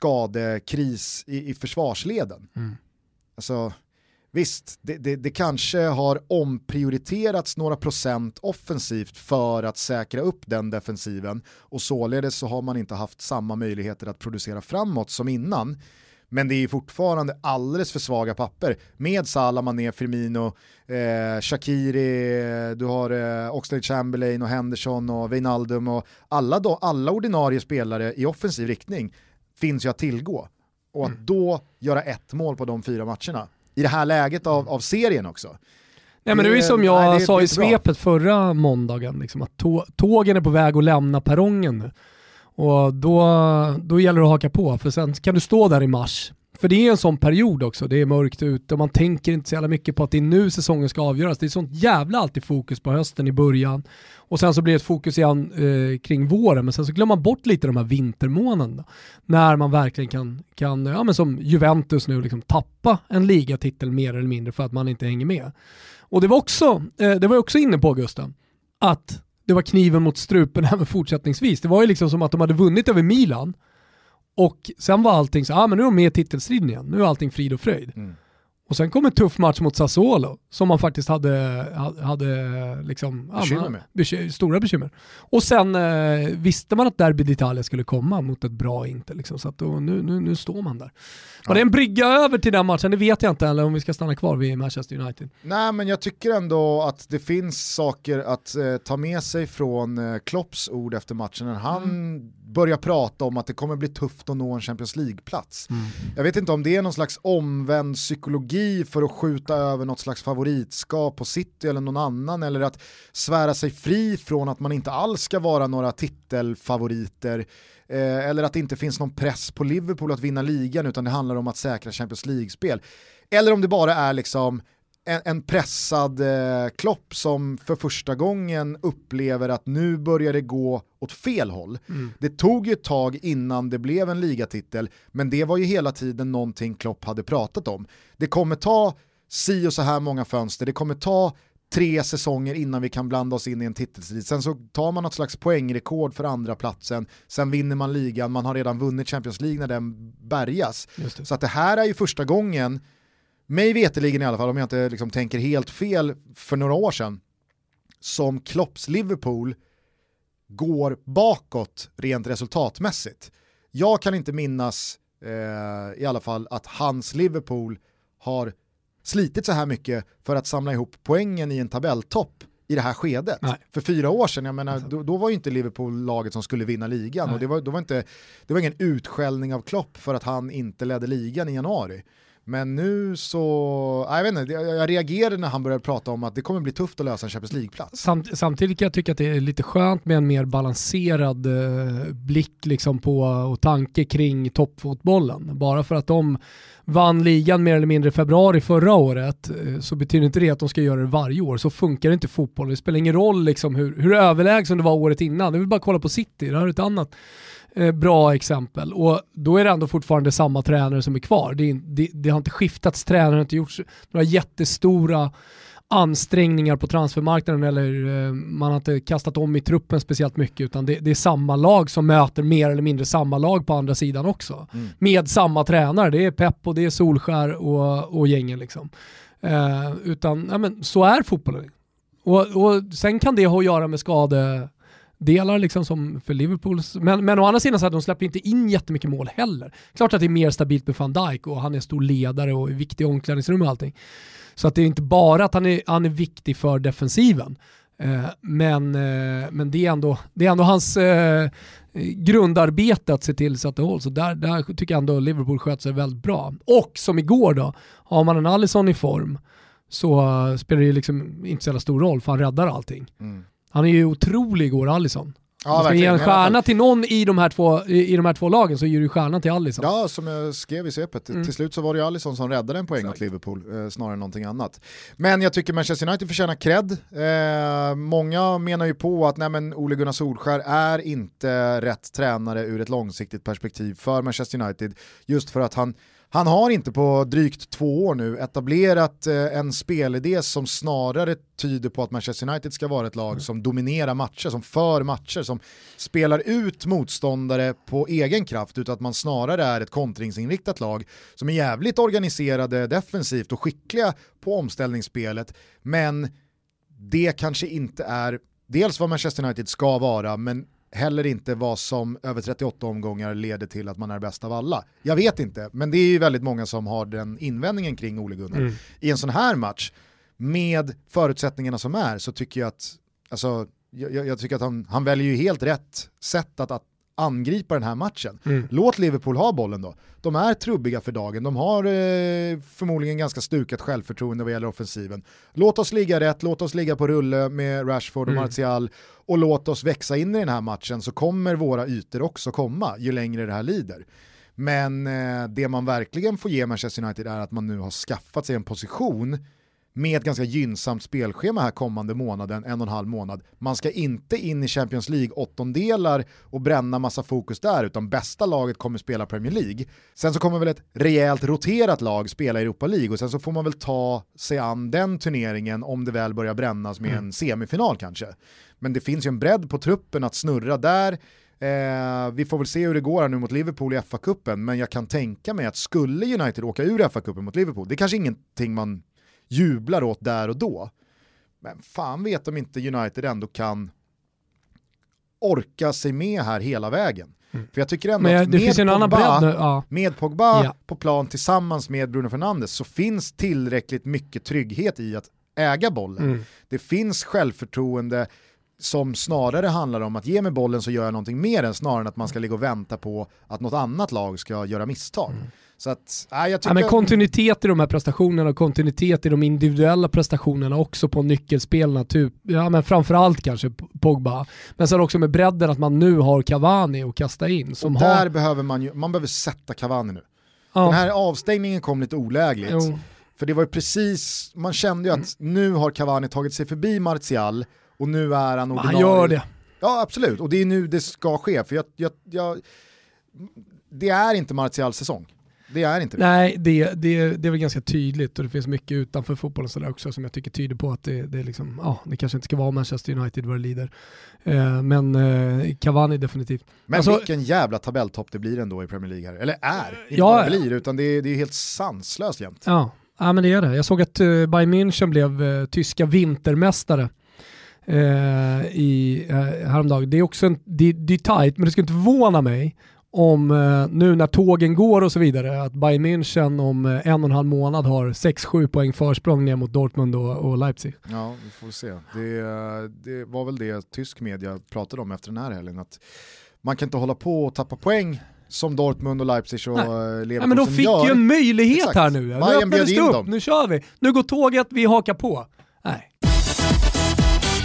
[SPEAKER 2] skadekris i, i försvarsleden. Mm. Alltså, visst, det, det, det kanske har omprioriterats några procent offensivt för att säkra upp den defensiven och således så har man inte haft samma möjligheter att producera framåt som innan. Men det är fortfarande alldeles för svaga papper med Salah, Mané, Firmino, eh, Shaqiri, du har eh, Oxlade-Chamberlain och Henderson och Wijnaldum och alla, då, alla ordinarie spelare i offensiv riktning finns ju att tillgå. Och att mm. då göra ett mål på de fyra matcherna i det här läget av, av serien också.
[SPEAKER 1] Nej, men det är som jag nej, det, sa det i svepet förra måndagen, liksom, att tå- tågen är på väg att lämna perrongen nu. Och då, då gäller det att haka på, för sen kan du stå där i mars. För det är en sån period också, det är mörkt ute och man tänker inte så jävla mycket på att det är nu säsongen ska avgöras. Det är sånt jävla alltid fokus på hösten i början. Och sen så blir det ett fokus igen eh, kring våren, men sen så glömmer man bort lite de här vintermånaderna. När man verkligen kan, kan ja, men som Juventus nu, liksom, tappa en ligatitel mer eller mindre för att man inte hänger med. Och det var också, eh, det var också inne på, Gustav, att det var kniven mot strupen även fortsättningsvis. Det var ju liksom som att de hade vunnit över Milan och sen var allting så, ja ah, men nu är de med i titelstriden igen. Nu är allting frid och fröjd. Mm. Och sen kom en tuff match mot Sassuolo som man faktiskt hade, hade liksom, bekymmer med. Beky- stora bekymmer. Och sen eh, visste man att Derby d'Italia skulle komma mot ett bra Inter. Liksom, så att då, nu, nu, nu står man där. Ja. Var det en brygga över till den matchen? Det vet jag inte, eller om vi ska stanna kvar vid Manchester United.
[SPEAKER 2] Nej, men jag tycker ändå att det finns saker att eh, ta med sig från eh, Klopps ord efter matchen. När han mm. börjar prata om att det kommer bli tufft att nå en Champions League-plats. Mm. Jag vet inte om det är någon slags omvänd psykologi för att skjuta över något slags favoritskap på City eller någon annan, eller att svära sig fri från att man inte alls ska vara några titelfavoriter, eh, eller att det inte finns någon press på Liverpool att vinna ligan utan det handlar om att säkra Champions League-spel. Eller om det bara är liksom en, en pressad eh, Klopp som för första gången upplever att nu börjar det gå åt fel håll. Mm. Det tog ju ett tag innan det blev en ligatitel, men det var ju hela tiden någonting Klopp hade pratat om. Det kommer ta si och så här många fönster, det kommer ta tre säsonger innan vi kan blanda oss in i en titelstrid. Sen så tar man något slags poängrekord för andra platsen, sen vinner man ligan, man har redan vunnit Champions League när den bärgas. Så att det här är ju första gången, mig veteligen i alla fall, om jag inte liksom tänker helt fel för några år sedan, som Klopps Liverpool går bakåt rent resultatmässigt. Jag kan inte minnas eh, i alla fall att hans Liverpool har slitit så här mycket för att samla ihop poängen i en tabelltopp i det här skedet. Nej. För fyra år sedan, jag menar, då, då var ju inte Liverpool laget som skulle vinna ligan. Nej. Och det var, då var inte, det var ingen utskällning av Klopp för att han inte ledde ligan i januari. Men nu så, jag vet inte, jag reagerade när han började prata om att det kommer bli tufft att lösa en Champions League-plats.
[SPEAKER 1] Samt, samtidigt kan jag tycka att det är lite skönt med en mer balanserad eh, blick liksom på, och tanke kring toppfotbollen. Bara för att de vann ligan mer eller mindre i februari förra året eh, så betyder inte det att de ska göra det varje år. Så funkar det inte fotboll. Det spelar ingen roll liksom hur, hur överlägsen det var året innan. Jag vill bara kolla på City, det här är ett annat bra exempel, och då är det ändå fortfarande samma tränare som är kvar. Det, det, det har inte skiftats tränare, det har inte gjorts några jättestora ansträngningar på transfermarknaden eller eh, man har inte kastat om i truppen speciellt mycket, utan det, det är samma lag som möter mer eller mindre samma lag på andra sidan också. Mm. Med samma tränare, det är Pep och det är Solskär och, och gängen liksom. Eh, utan ja, men, så är fotbollen. Och, och sen kan det ha att göra med skadedelar liksom som för Liverpools, men, men å andra sidan så att de släpper inte in jättemycket mål heller. Klart att det är mer stabilt med Van Dijk och han är stor ledare och är viktig i omklädningsrum och allting. Så att det är inte bara att han är, han är viktig för defensiven. Eh, men eh, men det, är ändå, det är ändå hans eh, grundarbete att se till så att det hålls. Så där, där tycker jag ändå Liverpool sköter sig väldigt bra. Och som igår då, har man en Alisson i form så uh, spelar det liksom inte så jävla stor roll för han räddar allting. Mm. Han är ju otrolig igår, Alisson. Ja, ska ge en stjärna till någon i de här två i, i de här två lagen så ger du stjärnan till Alisson.
[SPEAKER 2] Ja, som jag skrev i svepet. Mm. Till slut så var det ju Alisson som räddade en poäng Exakt. åt Liverpool eh, snarare än någonting annat. Men jag tycker Manchester United förtjänar cred. Eh, många menar ju på att nej, men Ole Gunnar Solskjær är inte rätt tränare ur ett långsiktigt perspektiv för Manchester United. Just för att han Han har inte på drygt två år nu etablerat eh, en spelidé som snarare tyder på att Manchester United ska vara ett lag mm. som dominerar matcher, som för matcher, som spelar ut motståndare på egen kraft, utan att man snarare är ett kontringsinriktat lag som är jävligt organiserade defensivt och skickliga på omställningsspelet, men det kanske inte är dels vad Manchester United ska vara, men heller inte vad som över trettioåtta omgångar leder till att man är bäst av alla. Jag vet inte, men det är ju väldigt många som har den invändningen kring Ole Gunnar. Mm. I en sån här match, med förutsättningarna som är, så tycker jag att alltså, jag, jag tycker att han, han väljer ju helt rätt sätt att, att angripa den här matchen. Mm. Låt Liverpool ha bollen då. De är trubbiga för dagen. De har eh, förmodligen ganska stukat självförtroende vad gäller offensiven. Låt oss ligga rätt, låt oss ligga på rulle med Rashford och mm. Martial och låt oss växa in i den här matchen, så kommer våra ytor också komma ju längre det här lider. Men eh, det man verkligen får ge Manchester United är att man nu har skaffat sig en position med ett ganska gynnsamt spelschema här kommande månaden, en och en halv månad. Man ska inte in i Champions League åttondelar och bränna massa fokus där, utan bästa laget kommer spela Premier League. Sen så kommer väl ett rejält roterat lag spela Europa League, och sen så får man väl ta sig an den turneringen om det väl börjar brännas med mm. en semifinal kanske. Men det finns ju en bredd på truppen att snurra där. Eh, vi får väl se hur det går här nu mot Liverpool i F A-cupen, men jag kan tänka mig att skulle United åka ur F A-cupen mot Liverpool, det är kanske ingenting man jublar åt där och då. Men fan vet om inte United ändå kan orka sig med här hela vägen. Mm. För jag tycker ändå
[SPEAKER 1] Men,
[SPEAKER 2] att
[SPEAKER 1] det
[SPEAKER 2] med
[SPEAKER 1] finns en
[SPEAKER 2] Pogba,
[SPEAKER 1] annan bredd nu. Ja.
[SPEAKER 2] med Pogba
[SPEAKER 1] ja.
[SPEAKER 2] på plan tillsammans med Bruno Fernandes så finns tillräckligt mycket trygghet i att äga bollen. Mm. Det finns självförtroende som snarare handlar om att ge mig bollen så gör jag någonting mer än snarare än att man ska ligga och vänta på att något annat lag ska göra misstag. Mm. Så att, äh, jag tycker...
[SPEAKER 1] ja, men kontinuitet i de här prestationerna och kontinuitet i de individuella prestationerna också på nyckelspelarna, typ, ja, men framförallt kanske Pogba, men sen också med bredden att man nu har Cavani att kasta in. Som
[SPEAKER 2] och där
[SPEAKER 1] har...
[SPEAKER 2] behöver man ju, man behöver sätta Cavani nu. Ja. Den här avstängningen kom lite olägligt. Jo. För det var ju precis, man kände ju att mm. nu har Cavani tagit sig förbi Martial och nu är han ordinarie.
[SPEAKER 1] Han gör det.
[SPEAKER 2] Ja, absolut. Och det är nu det ska ske. För jag, jag, jag, det är inte Martials säsong. Det är inte det.
[SPEAKER 1] Nej, det, det, det är väl ganska tydligt, och det finns mycket utanför fotbollen så där också som jag tycker tyder på att det, det, är liksom, ja, det kanske inte ska vara Manchester United vad det lider. Eh, men eh, Cavani definitivt.
[SPEAKER 2] Men alltså, vilken jävla tabelltopp det blir ändå i Premier League här. Eller är, inte ja, bara blir, utan det är, det är helt sanslöst jämt.
[SPEAKER 1] Ja. ja, men det är det. Jag såg att uh, Bayern München blev uh, tyska vintermästare uh, i, uh, häromdagen. Det är också en, det, det är tajt, men det skulle inte förvåna mig om uh, nu när tågen går och så vidare, att Bayern München om uh, en och en halv månad har sex sju poäng försprång ner mot Dortmund och, och Leipzig.
[SPEAKER 2] Ja, vi får se. Det, det var väl det tysk media pratade om efter den här helgen, att man kan inte hålla på och tappa poäng som Dortmund och Leipzig och Leverkusen gör.
[SPEAKER 1] Ja, men de fick gör. ju en möjlighet Exakt. här nu.
[SPEAKER 2] Bayern bjöd in dem.
[SPEAKER 1] Nu kör vi. Nu går tåget, vi hakar på. Nej.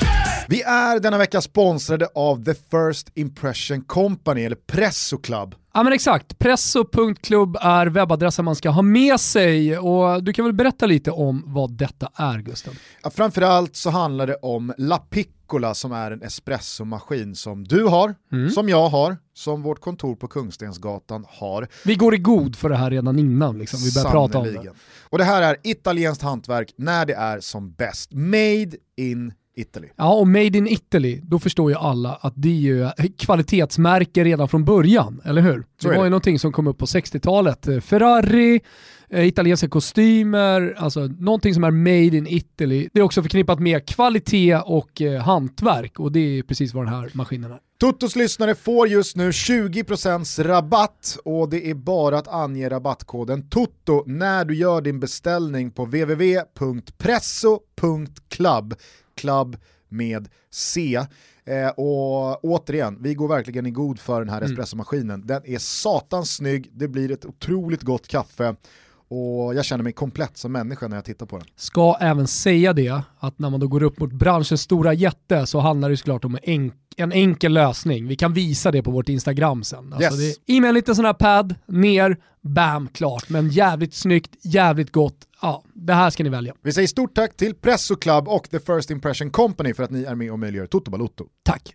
[SPEAKER 2] Vi är denna vecka sponsrade av The First Impression Company, eller Presso Club.
[SPEAKER 1] Ja men exakt, presso punkt club är webbadressen man ska ha med sig, och du kan väl berätta lite om vad detta är, Gusten?
[SPEAKER 2] Ja, framförallt så handlar det om La Piccola, som är en espressomaskin som du har, mm. som jag har, som vårt kontor på Kungstensgatan har.
[SPEAKER 1] Vi går i god för det här redan innan liksom. Vi börjar prata om det.
[SPEAKER 2] Och det här är italienskt hantverk när det är som bäst. Made in Italy.
[SPEAKER 1] Ja, och Made in Italy, då förstår ju alla att det är ju kvalitetsmärke redan från början, eller hur?
[SPEAKER 2] Så
[SPEAKER 1] det var
[SPEAKER 2] det.
[SPEAKER 1] ju någonting som kom upp på sextiotalet. Ferrari, eh, italienska kostymer, alltså någonting som är Made in Italy. Det är också förknippat med kvalitet och eh, hantverk, och det är precis vad den här maskinen är.
[SPEAKER 2] Tuttos lyssnare får just nu tjugo procent rabatt, och det är bara att ange rabattkoden TUTTO när du gör din beställning på w w w punkt presso punkt club. Club med C. Eh, och återigen, vi går verkligen i god för den här
[SPEAKER 1] mm.
[SPEAKER 2] espressomaskinen. Den är satans snygg, det blir ett otroligt gott kaffe. Och jag känner mig komplett som människa när jag tittar på den.
[SPEAKER 1] Ska även säga det, att när man då går upp mot branschens stora jätte så handlar det såklart om en, enk- en enkel lösning. Vi kan visa det på vårt Instagram sen. Alltså
[SPEAKER 2] yes.
[SPEAKER 1] det är i med en liten sån här pad, ner, bam, klart. Men jävligt snyggt, jävligt gott. Ja, det här ska ni välja.
[SPEAKER 2] Vi säger stort tack till Presso Club och The First Impression Company för att ni är med och möjliggör Toto Balotto.
[SPEAKER 1] Tack.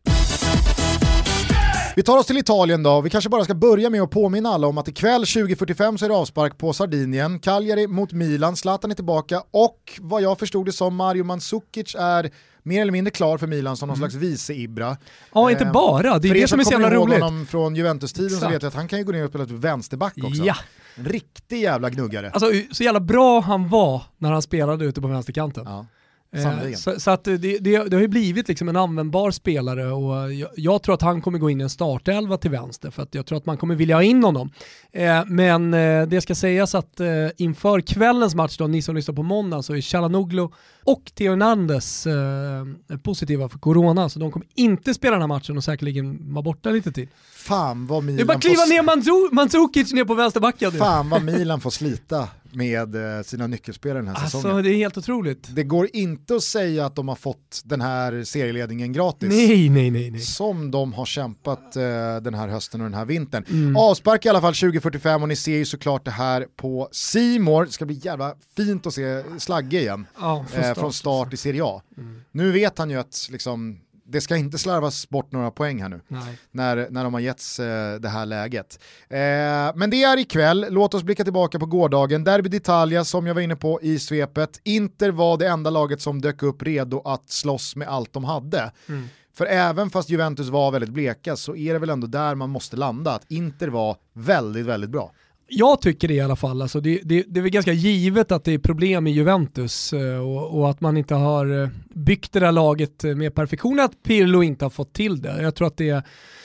[SPEAKER 2] Vi tar oss till Italien då. Vi kanske bara ska börja med att påminna alla om att ikväll tjugo fyrtiofem så är det avspark på Sardinien. Cagliari mot Milan, Zlatan är tillbaka, och vad jag förstod det som Mario Mandzukic är mer eller mindre klar för Milan som någon mm. slags vice-Ibra.
[SPEAKER 1] Ja, inte bara. Det är det som är så jävla roligt. För er som kommer ihåg honom
[SPEAKER 2] från Juventus-tiden Exakt. Så vet jag att han kan ju gå ner och spela till vänsterback också.
[SPEAKER 1] Ja.
[SPEAKER 2] En riktig jävla gnuggare.
[SPEAKER 1] Alltså så jävla bra han var när han spelade ute på vänsterkanten.
[SPEAKER 2] Ja.
[SPEAKER 1] Så, så att det, det, det har ju blivit liksom en användbar spelare, och jag, jag tror att han kommer gå in i en startelva till vänster, för att jag tror att man kommer vilja ha in honom. Eh, men eh, det ska sägas att eh, inför kvällens match då, ni som lyssnar på måndag, så är Çalhanoğlu och Theo Hernandez eh, positiva för corona, så de kommer inte spela den här matchen och säkerligen vara borta lite till.
[SPEAKER 2] Fan vad Milan
[SPEAKER 1] det är bara kliva får... ner Mandzu- Mandzukic ner på vänsterbacken.
[SPEAKER 2] Fan vad Milan får slita med sina nyckelspelare den här
[SPEAKER 1] alltså,
[SPEAKER 2] säsongen.
[SPEAKER 1] Det är helt otroligt.
[SPEAKER 2] Det går inte att säga att de har fått den här serieledningen gratis.
[SPEAKER 1] Nej, nej, nej. nej.
[SPEAKER 2] Som de har kämpat eh, den här hösten och den här vintern.
[SPEAKER 1] Mm.
[SPEAKER 2] Avspark i alla fall tjugo fyrtiofem, och ni ser ju såklart det här på C More. Det ska bli jävla fint att se Slagge igen.
[SPEAKER 1] Ja,
[SPEAKER 2] eh, från start i Serie A. Mm. Nu vet han ju att liksom, det ska inte slarvas bort några poäng här nu. När, när de har getts eh, det här läget. Eh, men det är ikväll. Låt oss blicka tillbaka på gårdagen. Derby d'Italia, som jag var inne på i svepet. Inter var det enda laget som dök upp redo att slåss med allt de hade. Mm. För även fast Juventus var väldigt bleka, så är det väl ändå där man måste landa. Att Inter var väldigt, väldigt bra.
[SPEAKER 1] Jag tycker det i alla fall. Alltså det, det, det är väl ganska givet att det är problem i Juventus, och, och att man inte har byggt det där laget med perfektion, att Pirlo inte har fått till det. Jag tror att det,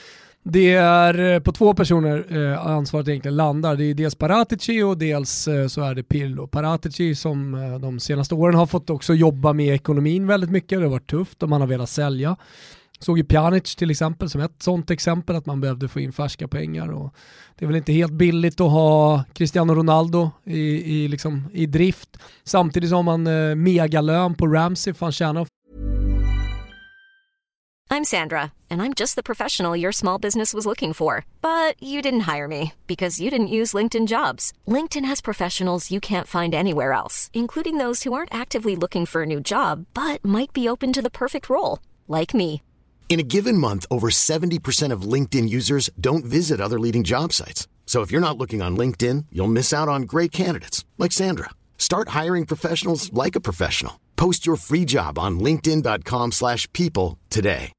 [SPEAKER 1] det är på två personer eh, ansvaret egentligen landar. Det är dels Paratici och dels eh, så är det Pirlo. Paratici som eh, de senaste åren har fått också jobba med ekonomin väldigt mycket. Det har varit tufft och man har velat sälja. Såg ju Pjanic till exempel som ett sånt exempel, att man behövde få in färska pengar, och det är väl inte helt billigt att ha Cristiano Ronaldo i, i, liksom, i drift, samtidigt som man eh, megalön på Ramsey för han tjänar.
[SPEAKER 5] I'm Sandra, and I'm just the professional your small business was looking for. But you didn't hire me because you didn't use LinkedIn Jobs. LinkedIn has professionals you can't find anywhere else, including those who aren't actively looking for a new job, but might be open to the perfect role, like me.
[SPEAKER 6] In a given month, over seventy percent of LinkedIn users don't visit other leading job sites. So if you're not looking on LinkedIn, you'll miss out on great candidates like Sandra. Start hiring professionals like a professional. Post your free job on linkedin dot com slash people today.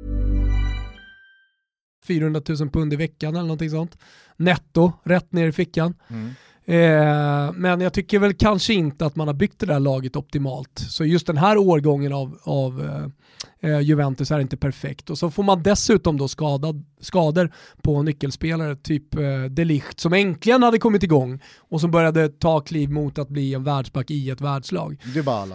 [SPEAKER 1] fyrahundratusen pund i veckan eller någonting sånt. Netto, rätt ner i fickan. Mm. Eh, men jag tycker väl kanske inte att man har byggt det där laget optimalt. Så just den här årgången av, av eh, Juventus är inte perfekt. Och så får man dessutom då skadad, skador på nyckelspelare typ eh, De Ligt, som äntligen hade kommit igång och som började ta kliv mot att bli en världsback i ett världslag.
[SPEAKER 2] Dybala.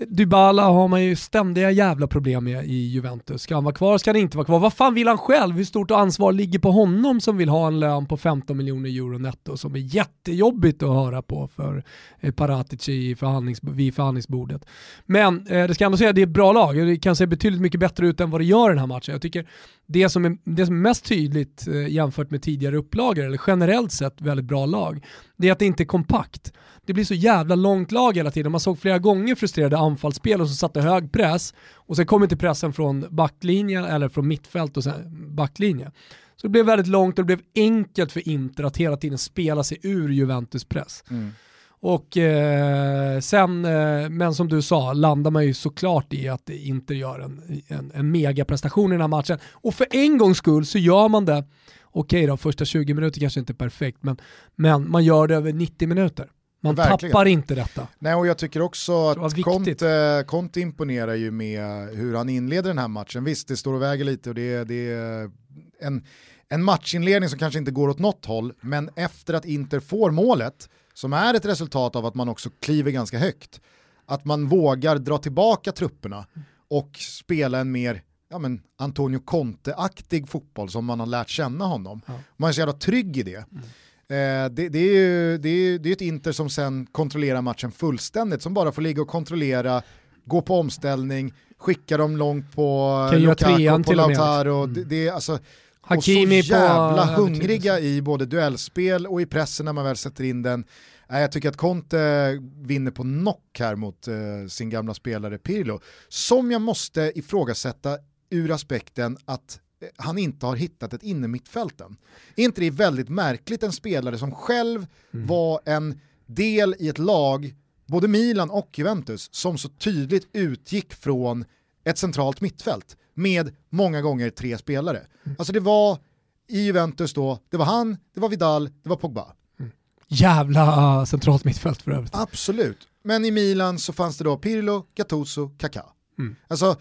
[SPEAKER 1] Dybala har man ju ständiga jävla problem med i Juventus. Ska han vara kvar, ska han inte vara kvar? Vad fan vill han själv? Hur stort ansvar ligger på honom som vill ha en lön på femton miljoner euro netto som är jättejobbigt att höra på för eh, Paratici i förhandlings, vid förhandlingsbordet. Men eh, det ska ändå säga att det är ett bra lag. Det kan se betydligt mycket bättre ut än vad det gör den här matchen. Jag tycker det som är, det som är mest tydligt eh, jämfört med tidigare upplagor, eller generellt sett väldigt bra lag, det är att det inte är kompakt. Det blir så jävla långt lag hela tiden. Man såg flera gånger frustrerade anfallsspel och så satte hög press och sen kom inte pressen från backlinjen eller från mittfält och sen backlinje. Så det blev väldigt långt och det blev enkelt för Inter att hela tiden spela sig ur Juventus press. Mm. Och eh, sen, eh, men som du sa, landar man ju såklart i att Inter gör en, en, en megaprestation i den här matchen. Och för en gångs skull så gör man det, okej då, första tjugo minuter kanske inte är perfekt, men, men man gör det över nittio minuter. Man Verkligen. tappar inte detta.
[SPEAKER 2] Nej, och jag tycker också att Conte, Conte imponerar ju med hur han inleder den här matchen. Visst, det står och väger lite och det, det är en, en matchinledning som kanske inte går åt något håll, men efter att Inter får målet, som är ett resultat av att man också kliver ganska högt, att man vågar dra tillbaka trupperna och spela en mer ja, men Antonio Conte-aktig fotboll som man har lärt känna honom. Ja. Man är så jävla trygg i det. Mm. Eh, det, det är ju det är, det är ett Inter som sen kontrollerar matchen fullständigt, som bara får ligga och kontrollera, gå på omställning, skicka dem långt på Lukaku, på Lautaro. Mm. Det, det är alltså Hakimi och så jävla på, hungriga i både duellspel och i pressen när man väl sätter in den. Eh, jag tycker att Conte vinner på knock här mot eh, sin gamla spelare Pirlo, som jag måste ifrågasätta ur aspekten att han inte har hittat ett innermittfälten. Är inte det väldigt märkligt, en spelare som själv mm. var en del i ett lag, både Milan och Juventus, som så tydligt utgick från ett centralt mittfält med många gånger tre spelare. Mm. Alltså det var i Juventus då, det var han, det var Vidal, det var Pogba.
[SPEAKER 1] Mm. Jävla centralt mittfält för övrigt.
[SPEAKER 2] Absolut. Men i Milan så fanns det då Pirlo, Gattuso, Kaká. Mm. Alltså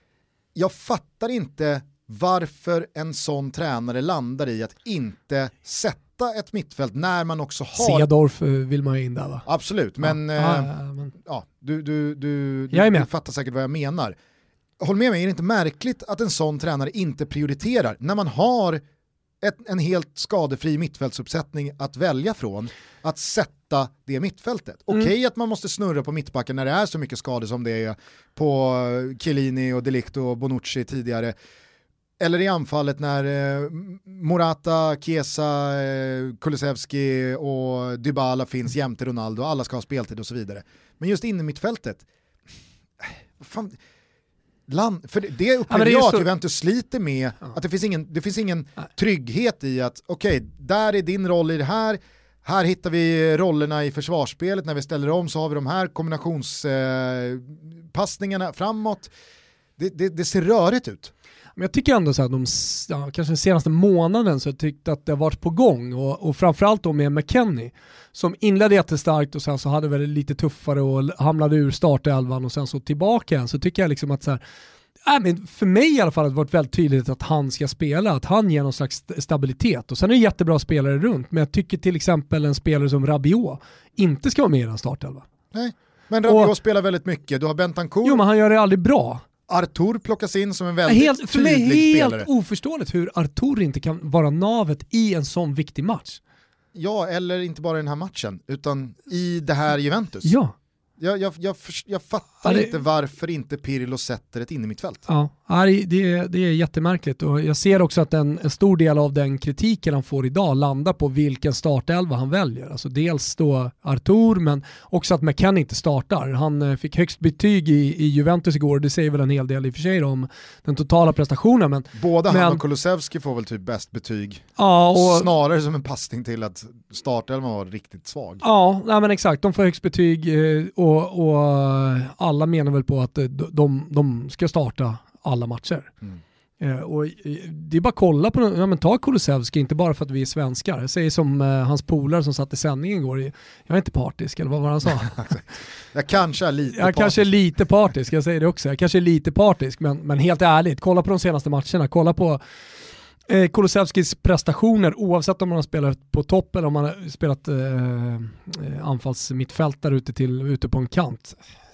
[SPEAKER 2] jag fattar inte varför en sån tränare landar i att inte sätta ett mittfält när man också har...
[SPEAKER 1] Seedorf vill man ju in där, va?
[SPEAKER 2] Absolut, men, ja.
[SPEAKER 1] Ah,
[SPEAKER 2] eh,
[SPEAKER 1] ja, men...
[SPEAKER 2] ja, du, du, du, du, du fattar säkert vad jag menar. Håll med mig, är det inte märkligt att en sån tränare inte prioriterar när man har ett, en helt skadefri mittfältsuppsättning att välja från, att sätta det mittfältet? Okej okay, mm. att man måste snurra på mittbacken när det är så mycket skador som det är på Chiellini och De Ligt och Bonucci tidigare. Eller i anfallet när eh, Morata, Chiesa, eh, Kulusevski och Dybala finns jämte Ronaldo, alla ska ha speltid och så vidare. Men just inne i mittfältet, fan, land, för det, det upplever ja, jag så... att Juventus sliter med, ja. att det finns ingen, det finns ingen trygghet i att okej, okay, där är din roll i det här, här hittar vi rollerna i försvarsspelet, när vi ställer om så har vi de här kombinationspassningarna eh, framåt. Det, det, det ser rörigt ut.
[SPEAKER 1] Men jag tycker ändå så att de, ja, kanske den senaste månaden så jag tyckte att det har varit på gång och, och framförallt då med McKennie som inledde jättestarkt och sen så hade väl lite tuffare och hamnade ur startelvan och sen så tillbaka igen, så tycker jag liksom att så här, äh, men för mig i alla fall har det varit väldigt tydligt att han ska spela, att han ger någon slags stabilitet, och sen är det jättebra spelare runt, men jag tycker till exempel en spelare som Rabiot inte ska vara med i den startelvan.
[SPEAKER 2] Nej, men Rabiot och, spelar väldigt mycket, du har Bentancur.
[SPEAKER 1] Jo, men han gör det aldrig bra.
[SPEAKER 2] Artur plockas in som en väldigt helt,
[SPEAKER 1] för mig
[SPEAKER 2] tydlig
[SPEAKER 1] helt
[SPEAKER 2] spelare.
[SPEAKER 1] Oförståeligt hur Artur inte kan vara navet i en sån viktig match.
[SPEAKER 2] Ja, eller inte bara i den här matchen, utan i det här Juventus.
[SPEAKER 1] Ja.
[SPEAKER 2] Jag, jag, jag, jag fattar ja, det... inte varför inte Pirlo sätter ett in i mittfält.
[SPEAKER 1] Ja, det är, det är jättemärkligt, och jag ser också att en, en stor del av den kritiken han får idag landar på vilken startelva han väljer. Alltså dels då Artur, men också att McKennie inte startar. Han fick högst betyg i, i Juventus igår, det säger väl en hel del i och för sig om den totala prestationen. Men,
[SPEAKER 2] Båda
[SPEAKER 1] men...
[SPEAKER 2] han och Kulusevski får väl typ bäst betyg.
[SPEAKER 1] Ja, och...
[SPEAKER 2] snarare som en passning till att startelvan var riktigt svag.
[SPEAKER 1] Ja, nej men exakt. De får högst betyg och Och, och alla menar väl på att de, de ska starta alla matcher. Mm. Eh, och det är bara att kolla på, ja, men ta Kulusevski, inte bara för att vi är svenskar. Jag säger som eh, hans polare som satt i sändningen igår, jag är inte partisk, eller vad var han sa?
[SPEAKER 2] jag kanske är lite
[SPEAKER 1] jag
[SPEAKER 2] partisk.
[SPEAKER 1] kanske är lite partisk, jag säger det också. Jag kanske är lite partisk, men, men helt ärligt, kolla på de senaste matcherna, kolla på Eh, Kulusevskis prestationer, oavsett om man har spelat på topp eller om man har spelat eh, anfallsmittfältare ute, till, ute på en kant.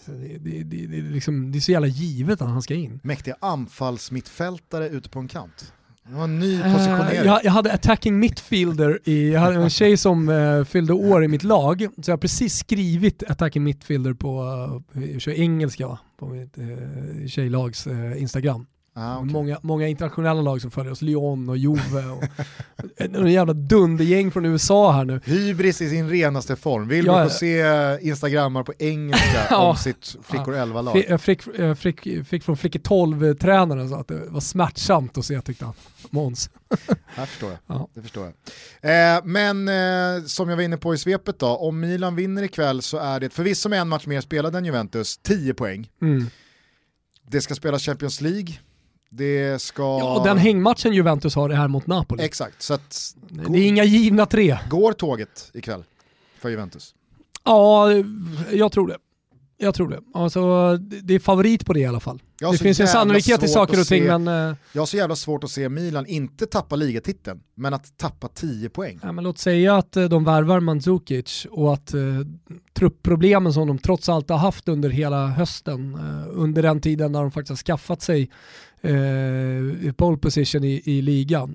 [SPEAKER 1] Det, det, det, det, är liksom, det är så jävla givet att han ska in.
[SPEAKER 2] Mäktiga anfallsmittfältare ute på en kant. Det var en ny positionering.
[SPEAKER 1] Uh, jag, jag hade attacking midfielder i, jag hade en tjej som uh, fyllde år i mitt lag, så jag har precis skrivit attacking midfielder på, uh, jag kör engelska va? På mitt uh, tjejlags uh, Instagram.
[SPEAKER 2] Ah, okay.
[SPEAKER 1] många, många internationella lag som följer oss, Lyon och Juve och en jävla dundergäng från U S A här nu.
[SPEAKER 2] Hybris i sin renaste form. Vill
[SPEAKER 1] ja,
[SPEAKER 2] man få se instagrammar på engelska
[SPEAKER 1] ja,
[SPEAKER 2] om sitt flickor elva-lag?
[SPEAKER 1] Jag fick, jag fick, fick från flickor tolv-tränaren så att det var smärtsamt att se, tyckte han. Måns.
[SPEAKER 2] Jag förstår jag.
[SPEAKER 1] Ja.
[SPEAKER 2] Det förstår jag. Eh, men eh, som jag var inne på i svepet då, om Milan vinner ikväll så är det förvisso med en match mer spelad än Juventus, tio poäng.
[SPEAKER 1] Mm.
[SPEAKER 2] Det ska spelas Champions League. Det ska...
[SPEAKER 1] Ja, och den hängmatchen Juventus har det här mot Napoli.
[SPEAKER 2] Exakt. Så att
[SPEAKER 1] det går... är inga givna tre.
[SPEAKER 2] Går tåget ikväll för Juventus?
[SPEAKER 1] Ja, jag tror det. Jag tror det. Alltså, det är favorit på det i alla fall. Det finns en sannolikhet i saker och ting. Se, men,
[SPEAKER 2] jag har så jävla svårt att se Milan inte tappa ligatiteln, men att tappa tio poäng.
[SPEAKER 1] Ja, men låt säga att de värvar Mandzukic och att eh, truppproblemen som de trots allt har haft under hela hösten, eh, under den tiden när de faktiskt har skaffat sig eh, pole position i, i ligan.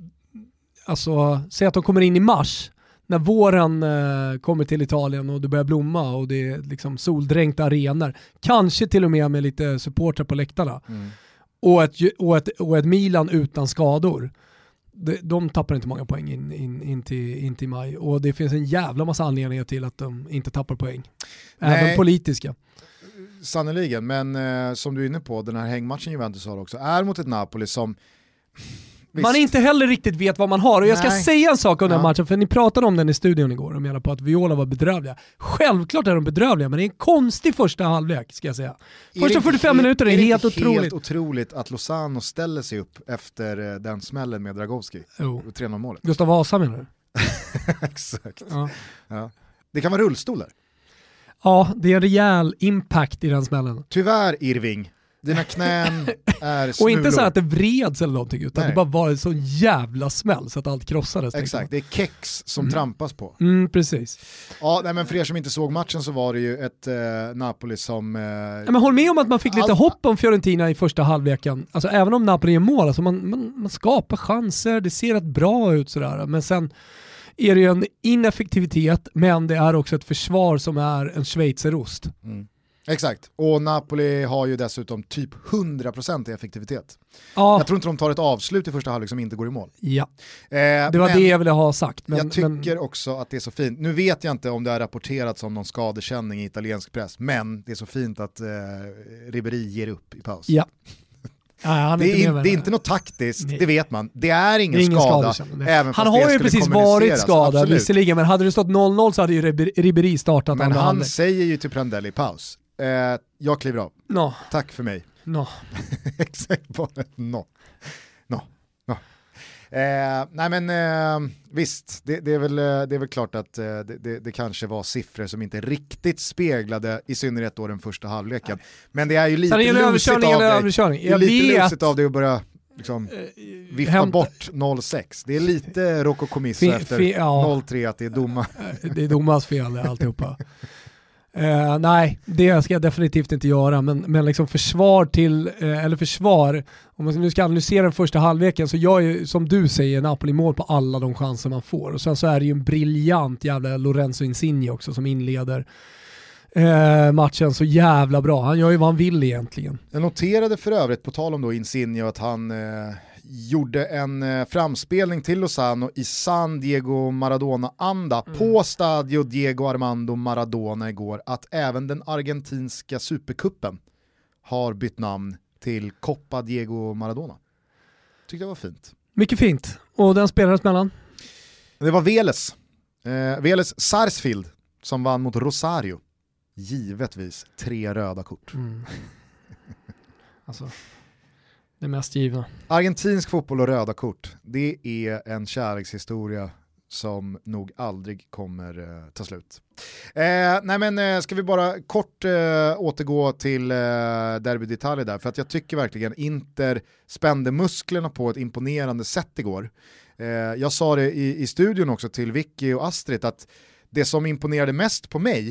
[SPEAKER 1] Alltså, säg att de kommer in i mars, när våren eh, kommer till Italien och det börjar blomma och det är liksom soldränkta arenor, kanske till och med med lite supportrar på läktarna, mm. och, ett, och, ett, och ett Milan utan skador, de, de tappar inte många poäng in, in, in, till, in till maj, och det finns en jävla massa anledningar till att de inte tappar poäng. Även Nej. politiska.
[SPEAKER 2] Sannoliken, men eh, som du är inne på, den här hängmatchen Juventus har också är mot ett Napoli som Visst.
[SPEAKER 1] Man inte heller riktigt vet vad man har. Och jag ska
[SPEAKER 2] Nej.
[SPEAKER 1] säga en sak om
[SPEAKER 2] ja.
[SPEAKER 1] den matchen, för ni pratade om den i studion igår och menade på att Viola var bedrövliga. Självklart är de bedrövliga, men det är en konstig första halvlek, ska jag säga. Första fyrtiofem
[SPEAKER 2] helt,
[SPEAKER 1] minuter är, är helt otroligt.
[SPEAKER 2] helt otroligt att Lozano ställer sig upp efter den smällen med Dragowski.
[SPEAKER 1] Jo.
[SPEAKER 2] tre noll målet.
[SPEAKER 1] Gustav Vasa menar du?
[SPEAKER 2] Exakt.
[SPEAKER 1] Ja.
[SPEAKER 2] Ja. Det kan vara rullstolar.
[SPEAKER 1] Ja, det är en rejäl impact i den smällen.
[SPEAKER 2] Tyvärr, Irving. Dina knän är smulor.
[SPEAKER 1] Och inte så att det vreds eller någonting, utan
[SPEAKER 2] Nej.
[SPEAKER 1] det bara var en sån jävla smäll så att allt krossades.
[SPEAKER 2] Exakt, det är kex som
[SPEAKER 1] mm.
[SPEAKER 2] trampas på.
[SPEAKER 1] Mm, precis.
[SPEAKER 2] Ja, nej, men för er som inte såg matchen så var det ju ett eh, Napoli som... Eh,
[SPEAKER 1] ja, men håll med om att man fick lite all... hopp om Fiorentina i första halvleken. Alltså även om Napoli är mål, alltså man, man, man skapar chanser, det ser rätt bra ut sådär. Men sen är det ju en ineffektivitet, men det är också ett försvar som är en schweizerost.
[SPEAKER 2] Mm. Exakt, och Napoli har ju dessutom typ hundra procent i effektivitet.
[SPEAKER 1] Ja.
[SPEAKER 2] Jag tror inte de tar ett avslut i första halvlek som inte går i mål.
[SPEAKER 1] Ja,
[SPEAKER 2] eh,
[SPEAKER 1] det var det jag ville ha sagt. Men,
[SPEAKER 2] jag tycker
[SPEAKER 1] men...
[SPEAKER 2] också att det är så fint. Nu vet jag inte om det har rapporterats om någon skadekänning i italiensk press, men det är så fint att eh, Ribéry ger upp i paus.
[SPEAKER 1] Ja. Ja,
[SPEAKER 2] det, är in, det är inte något taktiskt, Nej. Det vet man. Det är ingen, det är ingen skada. Även
[SPEAKER 1] han har ju precis varit skadad visserligen, men hade det stått noll noll så hade ju Ribéry startat.
[SPEAKER 2] Men han
[SPEAKER 1] handel.
[SPEAKER 2] säger ju till Prandelli i paus. Eh, jag kliver av.
[SPEAKER 1] No.
[SPEAKER 2] Tack för mig.
[SPEAKER 1] No.
[SPEAKER 2] Exakt, bara no. No. No. Eh, nej men eh, visst, det, det, är väl, det är väl klart att eh, det, det kanske var siffror som inte riktigt speglade i synnerhet då den första halvleken. Men det är ju lite lusigt av dig, det är lite lusigt av dig att börja liksom, vifta Hämt... bort noll sex. Det är lite Rocco efter ja. noll tre att det är domar.
[SPEAKER 1] Det är domars fel alltihopa. Uh, nej, det ska jag definitivt inte göra, men, men liksom försvar till, uh, eller försvar, om man nu ska analysera den första halvleken, så jag är som du säger Napoli-mål på alla de chanser man får, och sen så är det ju en briljant jävla Lorenzo Insigne också som inleder uh, matchen så jävla bra. Han gör ju vad han vill egentligen.
[SPEAKER 2] Jag noterade för övrigt, på tal om då Insigne, att han uh... gjorde en eh, framspelning till Lozano i San Diego Maradona-anda mm. på Stadio Diego Armando Maradona igår, att även den argentinska superkuppen har bytt namn till Copa Diego Maradona. Tyckte jag var fint.
[SPEAKER 1] Mycket fint. Och den spelades mellan?
[SPEAKER 2] Det var Vélez. Eh, Vélez Sarsfield som vann mot Rosario. Givetvis tre röda kort.
[SPEAKER 1] Mm. Alltså... det mest givna.
[SPEAKER 2] Argentinsk fotboll och röda kort, det är en kärlekshistoria som nog aldrig kommer eh, ta slut. Eh, nej men eh, ska vi bara kort eh, återgå till eh, Derby d'Italia där, för att jag tycker verkligen Inter spände musklerna på ett imponerande sätt igår. Eh, jag sa det i, i studion också till Vicky och Astrid, att det som imponerade mest på mig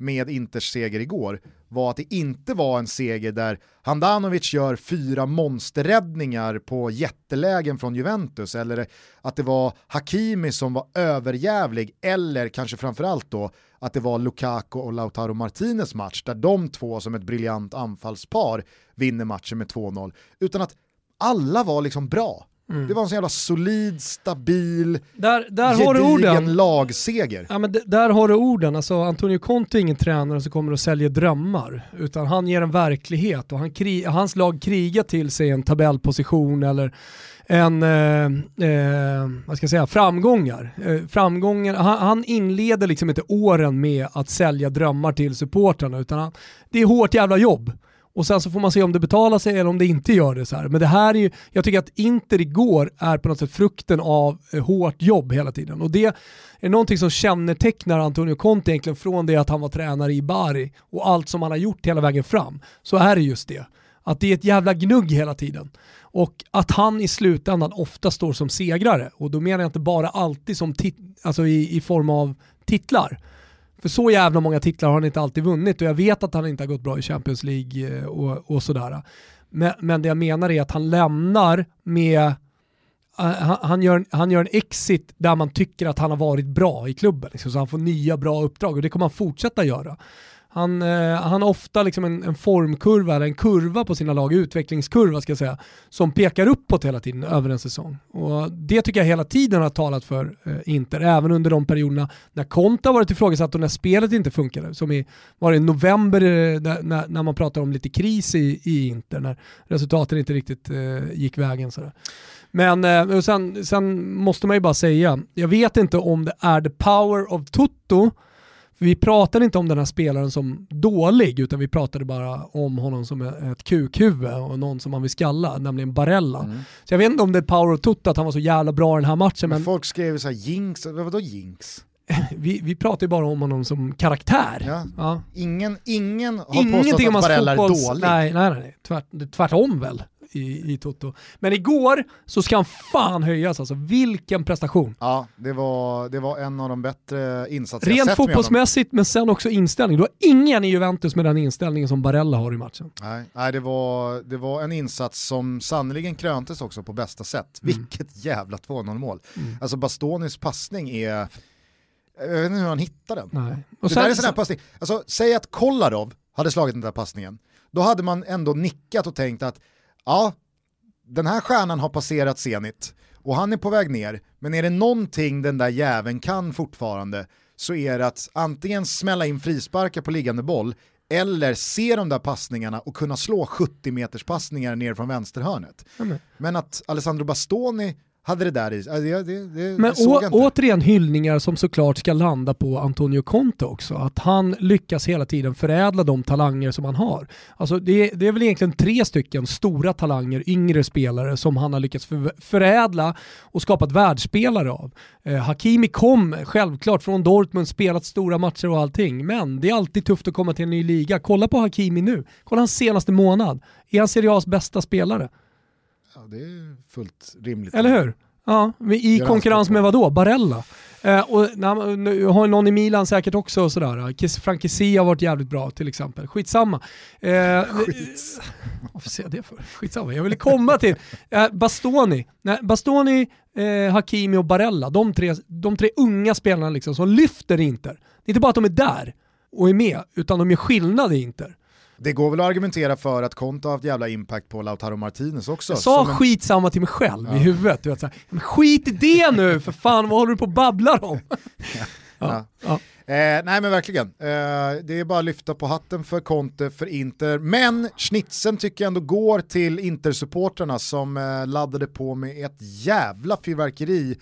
[SPEAKER 2] med Inters seger igår var att det inte var en seger där Handanovic gör fyra monsterräddningar på jättelägen från Juventus, eller att det var Hakimi som var överjävlig, eller kanske framförallt då att det var Lukaku och Lautaro Martinez match där de två som ett briljant anfallspar vinner matchen med två noll, utan att alla var liksom bra. Mm. Det var en så jävla solid, stabil,
[SPEAKER 3] där, där har du orden.
[SPEAKER 2] lagseger.
[SPEAKER 3] Ja, men d- där har du orden. Alltså, Antonio Conte är ingen tränare som kommer att sälja drömmar, utan han ger en verklighet, och han kri- hans lag krigar till sig en tabellposition eller en eh, eh, vad ska jag säga, framgångar. Eh, framgångar han, han inleder liksom inte åren med att sälja drömmar till supportrarna, utan han, det är hårt jävla jobb. Och sen så får man se om det betalar sig eller om det inte gör det så här. Men det här är ju, jag tycker att Inter igår är på något sätt frukten av eh, hårt jobb hela tiden. Och det är någonting som kännetecknar Antonio Conte egentligen från det att han var tränare i Bari och allt som han har gjort hela vägen fram. Så är det just det. Att det är ett jävla gnugg hela tiden. Och att han i slutändan ofta står som segrare. Och då menar jag inte bara alltid som tit- alltså i, i form av titlar. För så jävla många titlar har han inte alltid vunnit, och jag vet att han inte har gått bra i Champions League och, och sådär. Men, men det jag menar är att han lämnar med uh, han, han, gör, han gör en exit där man tycker att han har varit bra i klubben. Liksom, så han får nya bra uppdrag, och det kommer han fortsätta göra. Han, eh, han har ofta liksom en, en formkurva eller en kurva på sina lag, utvecklingskurva ska jag säga, som pekar uppåt hela tiden över en säsong. Och det tycker jag hela tiden har talat för eh, Inter, även under de perioderna när Conte har varit ifrågasatt och när spelet inte funkade, som i, var det i november eh, när, när man pratar om lite kris i, i Inter, när resultaten inte riktigt eh, gick vägen sådär. Men eh, sen, sen måste man ju bara säga, jag vet inte om det är the power of Tutto. Vi pratade inte om den här spelaren som dålig, utan vi pratade bara om honom som ett kukhuvud och någon som man vill skalla, nämligen Barella. Mm. Så jag vet inte om det är power of Tutto att han var så jävla bra i den här matchen. Men,
[SPEAKER 2] men folk skrev så här jinx, vadå jinx?
[SPEAKER 3] vi, vi pratar ju bara om honom som karaktär.
[SPEAKER 2] Ja.
[SPEAKER 3] Ja.
[SPEAKER 2] Ingen, ingen har
[SPEAKER 3] Ingenting
[SPEAKER 2] påstått att Barella
[SPEAKER 3] fotbolls...
[SPEAKER 2] är dålig.
[SPEAKER 3] Nej, nej, nej. Tvärt, tvärtom väl. I, i Toto. Men igår så ska han fan höjas, alltså vilken prestation.
[SPEAKER 2] Ja, det var, det var en av de bättre insatser
[SPEAKER 3] rent
[SPEAKER 2] jag sett
[SPEAKER 3] fotbollsmässigt, men sen också inställning. Du har ingen i Juventus med den inställningen som Barella har i matchen.
[SPEAKER 2] Nej, nej det, var, det var en insats som sannoliken kröntes också på bästa sätt. Mm. Vilket jävla två noll mål. Mm. Alltså Bastonis passning är, jag vet inte hur han hittar den.
[SPEAKER 3] Nej.
[SPEAKER 2] Och det sen, där är sån här passning. Alltså, säg att Kolarov hade slagit den där passningen. Då hade man ändå nickat och tänkt att ja, den här stjärnan har passerat Zenit och han är på väg ner, men är det någonting den där jäveln kan fortfarande, så är det att antingen smälla in frisparkar på liggande boll eller se de där passningarna och kunna slå sjuttio meters passningar ner från vänsterhörnet. Mm. Men att Alessandro Bastoni hade det där i, alltså det, det, det,
[SPEAKER 3] men
[SPEAKER 2] det såg
[SPEAKER 3] å,
[SPEAKER 2] jag inte.
[SPEAKER 3] Återigen hyllningar som såklart ska landa på Antonio Conte också. Att han lyckas hela tiden förädla de talanger som han har. Alltså det, det är väl egentligen tre stycken stora talanger, yngre spelare som han har lyckats för, förädla och skapat världsspelare av. Eh, Hakimi kom självklart från Dortmund, spelat stora matcher och allting, men det är alltid tufft att komma till en ny liga. Kolla på Hakimi nu. Kolla hans senaste månad. Är han Serie A's bästa spelare?
[SPEAKER 2] Ja, det är fullt rimligt.
[SPEAKER 3] Eller hur? Ja, i Gör konkurrens med vad då? Barella. Eh, och när, nu har någon i Milan säkert också sådär. Frank Kessie har varit jävligt bra till exempel. Skitsamma. Eh,
[SPEAKER 2] Skits.
[SPEAKER 3] Varför säger jag det för? Skitsamma. Jag ville komma till eh, Bastoni. Nej, Bastoni, eh, Hakimi och Barella. De tre, de tre unga spelarna liksom, som lyfter Inter. Det är inte bara att de är där och är med, utan de gör skillnad i Inter.
[SPEAKER 2] Det går väl att argumentera för att Conte har haft jävla impact på Lautaro Martinez också.
[SPEAKER 3] Jag sa
[SPEAKER 2] en...
[SPEAKER 3] skitsamma till mig själv
[SPEAKER 2] ja.
[SPEAKER 3] i huvudet. Du vet, så här, men skit i det nu, för fan, vad håller du på och babblar om?
[SPEAKER 2] ja.
[SPEAKER 3] Ja. Ja.
[SPEAKER 2] Eh, nej men verkligen, eh, det är bara att lyfta på hatten för Conte, för Inter. Men schnitzeln tycker jag ändå går till Inter-supporterna som eh, laddade på med ett jävla fyrverkeri.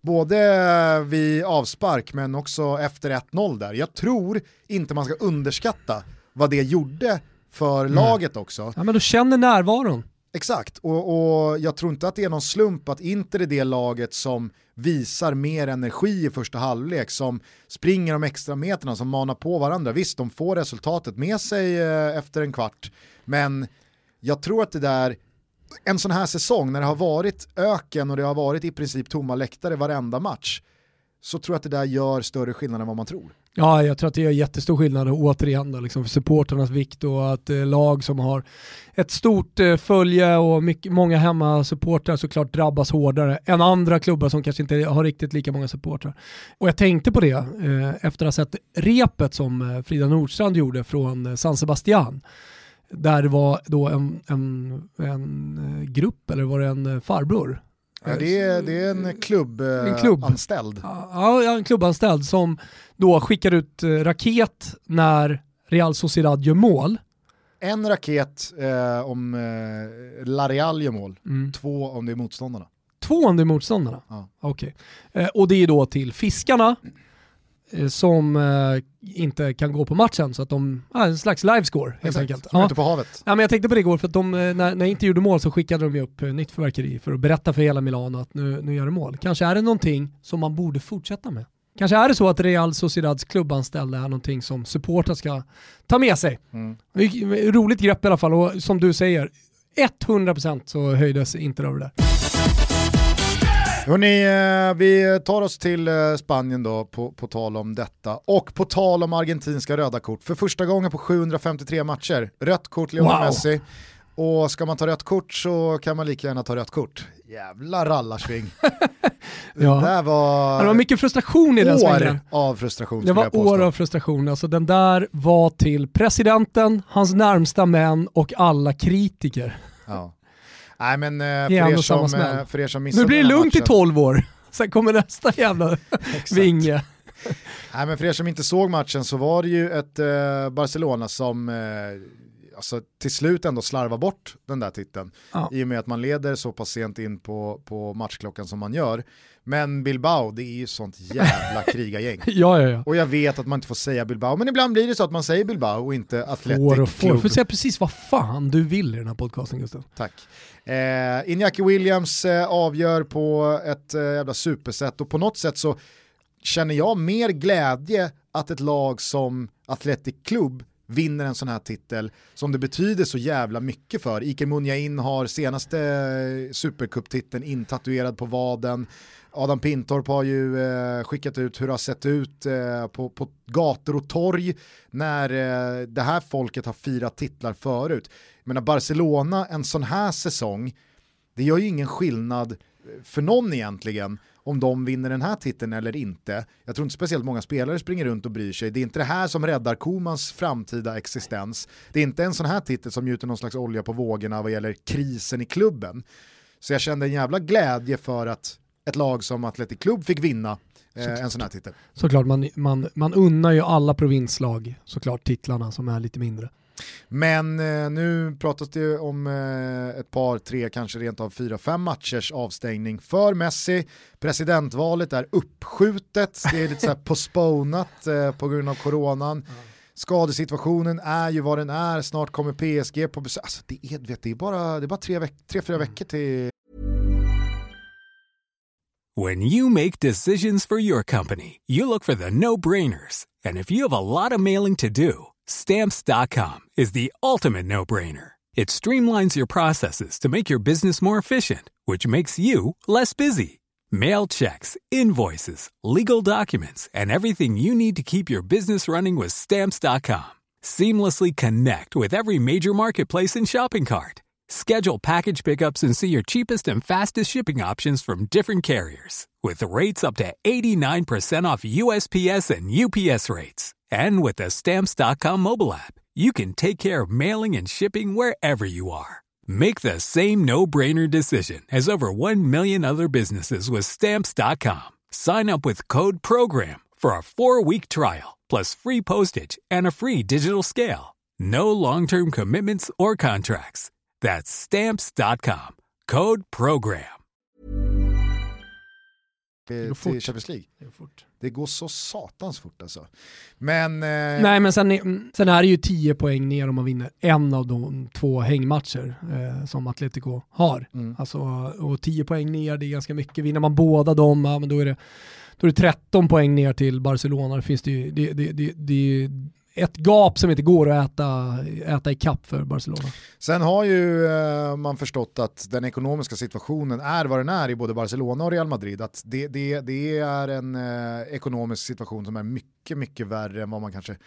[SPEAKER 2] Både vid avspark men också efter ett noll där. Jag tror inte man ska underskatta vad det gjorde för mm. laget också.
[SPEAKER 3] Ja, men du känner närvaron.
[SPEAKER 2] Exakt, och, och jag tror inte att det är någon slump att Inter är det laget som visar mer energi i första halvlek, som springer de extra meterna, som manar på varandra. Visst, de får resultatet med sig eh, efter en kvart, men jag tror att det där, en sån här säsong när det har varit öken och det har varit i princip tomma läktare varenda match, så tror jag att det där gör större skillnad än vad man tror.
[SPEAKER 1] Ja, jag tror att det gör jättestor skillnad återigen då, liksom för supporternas vikt och att eh, lag som har ett stort eh, följe och mycket, många hemmasupportrar såklart drabbas hårdare än andra klubbar som kanske inte har riktigt lika många supportrar. Och jag tänkte på det eh, efter att ha sett repet som eh, Frida Nordstrand gjorde från eh, San Sebastian. Där det var då en, en, en grupp, eller var det en farbror?
[SPEAKER 2] Ja, det, är, det är en klubbanställd.
[SPEAKER 1] En klubb.
[SPEAKER 2] Anställd.
[SPEAKER 1] Ja, en klubbanställd som då skickar ut raket när Real Sociedad gör mål.
[SPEAKER 2] En raket eh, om eh, La Real gör mål, mm. två om det är motståndarna.
[SPEAKER 1] Två om det är motståndarna?
[SPEAKER 2] Ja.
[SPEAKER 1] Okej. Okay. Eh, och det är då till fiskarna eh, som eh, inte kan gå på matchen, så att de, ah, en slags livescore helt
[SPEAKER 2] Exakt.
[SPEAKER 1] enkelt.
[SPEAKER 2] De är
[SPEAKER 1] ja.
[SPEAKER 2] ute på havet.
[SPEAKER 1] Ja, men jag tänkte på det igår för att de, när, när jag inte gjorde mål så skickade de ju upp nytt förverkeri för att berätta för hela Milano att nu, nu gör det mål. Kanske är det någonting som man borde fortsätta med. Kanske är det så att Real Sociedads klubbanställda är någonting som supportrar ska ta med sig. Mm. Roligt grepp i alla fall, och som du säger, hundra procent så höjdes inte över det.
[SPEAKER 2] Hörrni, vi tar oss till Spanien då på, på tal om detta. Och på tal om argentinska röda kort. För första gången på sjuhundrafemtiotre matcher. Rött kort Lionel wow. Messi. Och ska man ta rött kort så kan man lika gärna ta rött kort. Jävla rallarsving.
[SPEAKER 1] ja.
[SPEAKER 2] Det, där var
[SPEAKER 1] det var mycket frustration i den svängen.
[SPEAKER 2] År av frustration.
[SPEAKER 1] Det var år av frustration. Alltså, den där var till presidenten, hans närmsta män och alla kritiker.
[SPEAKER 2] Ja. Nej, men för er, som, för er som missade
[SPEAKER 1] nu blir det lugnt matchen. I tolv år. Sen kommer nästa jävla vinge.
[SPEAKER 2] Nej, men för er som inte såg matchen så var det ju ett eh, Barcelona som eh, alltså, till slut ändå slarvar bort den där titeln. Ja. I och med att man leder så pass sent in på, på matchklockan som man gör. Men Bilbao, det är ju sånt jävla krigargäng.
[SPEAKER 1] ja, ja, ja.
[SPEAKER 2] Och jag vet att man inte får säga Bilbao, men ibland blir det så att man säger Bilbao och inte Athletic
[SPEAKER 1] får och får.
[SPEAKER 2] Club.
[SPEAKER 1] Får säga precis vad fan du vill i den här podcasten, Gustav.
[SPEAKER 2] Tack. Eh, Iñaki Williams eh, avgör på ett eh, jävla supersätt, och på något sätt så känner jag mer glädje att ett lag som Athletic Club vinner en sån här titel som det betyder så jävla mycket för. Iker Muniain har senaste Supercup-titeln intatuerad på vaden. Adam Pintorp har ju eh, skickat ut hur det har sett ut eh, på, på gator och torg när eh, det här folket har firat titlar förut. Men Barcelona en sån här säsong, det gör ju ingen skillnad för någon egentligen om de vinner den här titeln eller inte. Jag tror inte speciellt många spelare springer runt och bryr sig. Det är inte det här som räddar Komans framtida existens. Det är inte en sån här titel som gjuter någon slags olja på vågorna vad gäller krisen i klubben. Så jag kände en jävla glädje för att ett lag som Athletic Club fick vinna eh, en sån här titel.
[SPEAKER 1] Såklart, man, man, man unnar ju alla provinslag såklart titlarna som är lite mindre.
[SPEAKER 2] Men eh, nu pratas det om eh, ett par, tre, kanske rent av fyra, fem matchers avstängning för Messi. Presidentvalet är uppskjutet, det är lite så här postponat eh, på grund av coronan. Mm. Skadesituationen är ju vad den är, snart kommer P S G på besök. Alltså, det, är, vet, det är bara, det är bara tre, veck- tre, fyra mm. veckor till...
[SPEAKER 7] When you make decisions for your company, you look for the no-brainers. And if you have a lot of mailing to do, Stamps dot com is the ultimate no-brainer. It streamlines your processes to make your business more efficient, which makes you less busy. Mail checks, invoices, legal documents, and everything you need to keep your business running with Stamps dot com. Seamlessly connect with every major marketplace and shopping cart. Schedule package pickups and see your cheapest and fastest shipping options from different carriers. With rates up to eighty-nine percent off U S P S and U P S rates. And with the Stamps dot com mobile app, you can take care of mailing and shipping wherever you are. Make the same no-brainer decision as over one million other businesses with Stamps dot com. Sign up with code PROGRAM for a four-week trial, plus free postage and a free digital scale. No long-term commitments or contracts. That's Stamps dot com. Code PROGRAM.
[SPEAKER 2] Till Champions League. Det, det går så satans fort alltså. Men, eh...
[SPEAKER 1] Nej, men sen, sen är det ju tio poäng ner om man vinner en av de två hängmatcher eh, som Atletico har. Mm. Alltså, och tio poäng ner, det är ganska mycket. Vinner man båda dem, ja, men då är det, då är det tretton poäng ner till Barcelona. Det finns det ju, det, det, det, det ett gap som inte går att äta, äta i kapp för Barcelona.
[SPEAKER 2] Sen har ju eh, man förstått att den ekonomiska situationen är vad den är i både Barcelona och Real Madrid. Att det, det, det är en eh, ekonomisk situation som är mycket, mycket värre än vad man kanske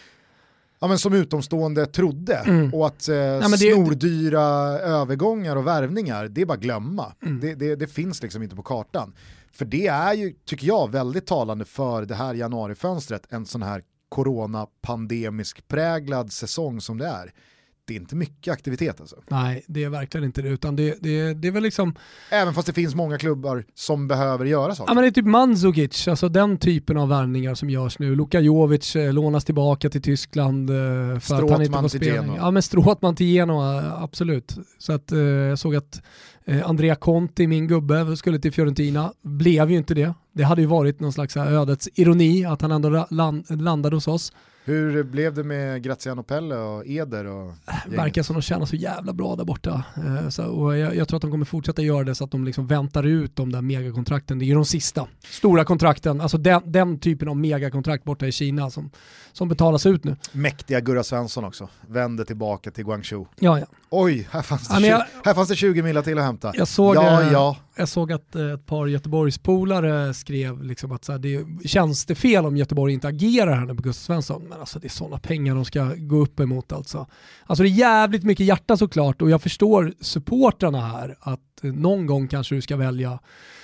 [SPEAKER 2] ja, men som utomstående trodde. Mm. Och att eh, ja, det, snordyra övergångar och värvningar, det är bara glömma. Mm. Det, det, det finns liksom inte på kartan. För det är ju, tycker jag, väldigt talande för det här januarifönstret, en sån här coronapandemisk präglad säsong som det är. Det är inte mycket aktivitet alltså.
[SPEAKER 1] Nej, det är verkligen inte det, utan det, det, det är väl liksom...
[SPEAKER 2] Även fast det finns många klubbar som behöver göra saker.
[SPEAKER 1] Ja, men det är typ Mandzukic, alltså den typen av värvningar som görs nu. Luka Jovic eh, lånas tillbaka till Tyskland eh, för Stråtman att han inte får spela. Ja, men Stråtman till Genoa, absolut. Så att eh, jag såg att eh, Andrea Conti, min gubbe, skulle till Fiorentina. Blev ju inte det. Det hade ju varit någon slags ödets ironi att han ändå land, landade hos oss.
[SPEAKER 2] Hur blev det med Graziano Pelle och Eder? Och
[SPEAKER 1] verkar som de känner så jävla bra där borta. Eh, så, och jag, jag tror att de kommer fortsätta göra det så att de liksom väntar ut de där megakontrakten. Det är de sista stora kontrakten. Alltså den, den typen av megakontrakt borta i Kina som, som betalas ut nu.
[SPEAKER 2] Mäktiga Gurra Svensson också. Vände tillbaka till Guangzhou.
[SPEAKER 1] Ja, ja.
[SPEAKER 2] Oj, här fanns det,
[SPEAKER 1] ja,
[SPEAKER 2] tjugo,
[SPEAKER 1] jag,
[SPEAKER 2] här fanns det tjugo millar till att hämta.
[SPEAKER 1] Jag såg,
[SPEAKER 2] ja, ja.
[SPEAKER 1] Jag såg att ett par Göteborgspolare skrev liksom att så här, det känns det fel om Göteborg inte agerar här nu på Gustav Svensson. Men alltså det är sådana pengar de ska gå upp emot alltså. Alltså det är jävligt mycket hjärta såklart, och jag förstår supportrarna här att någon gång kanske du ska välja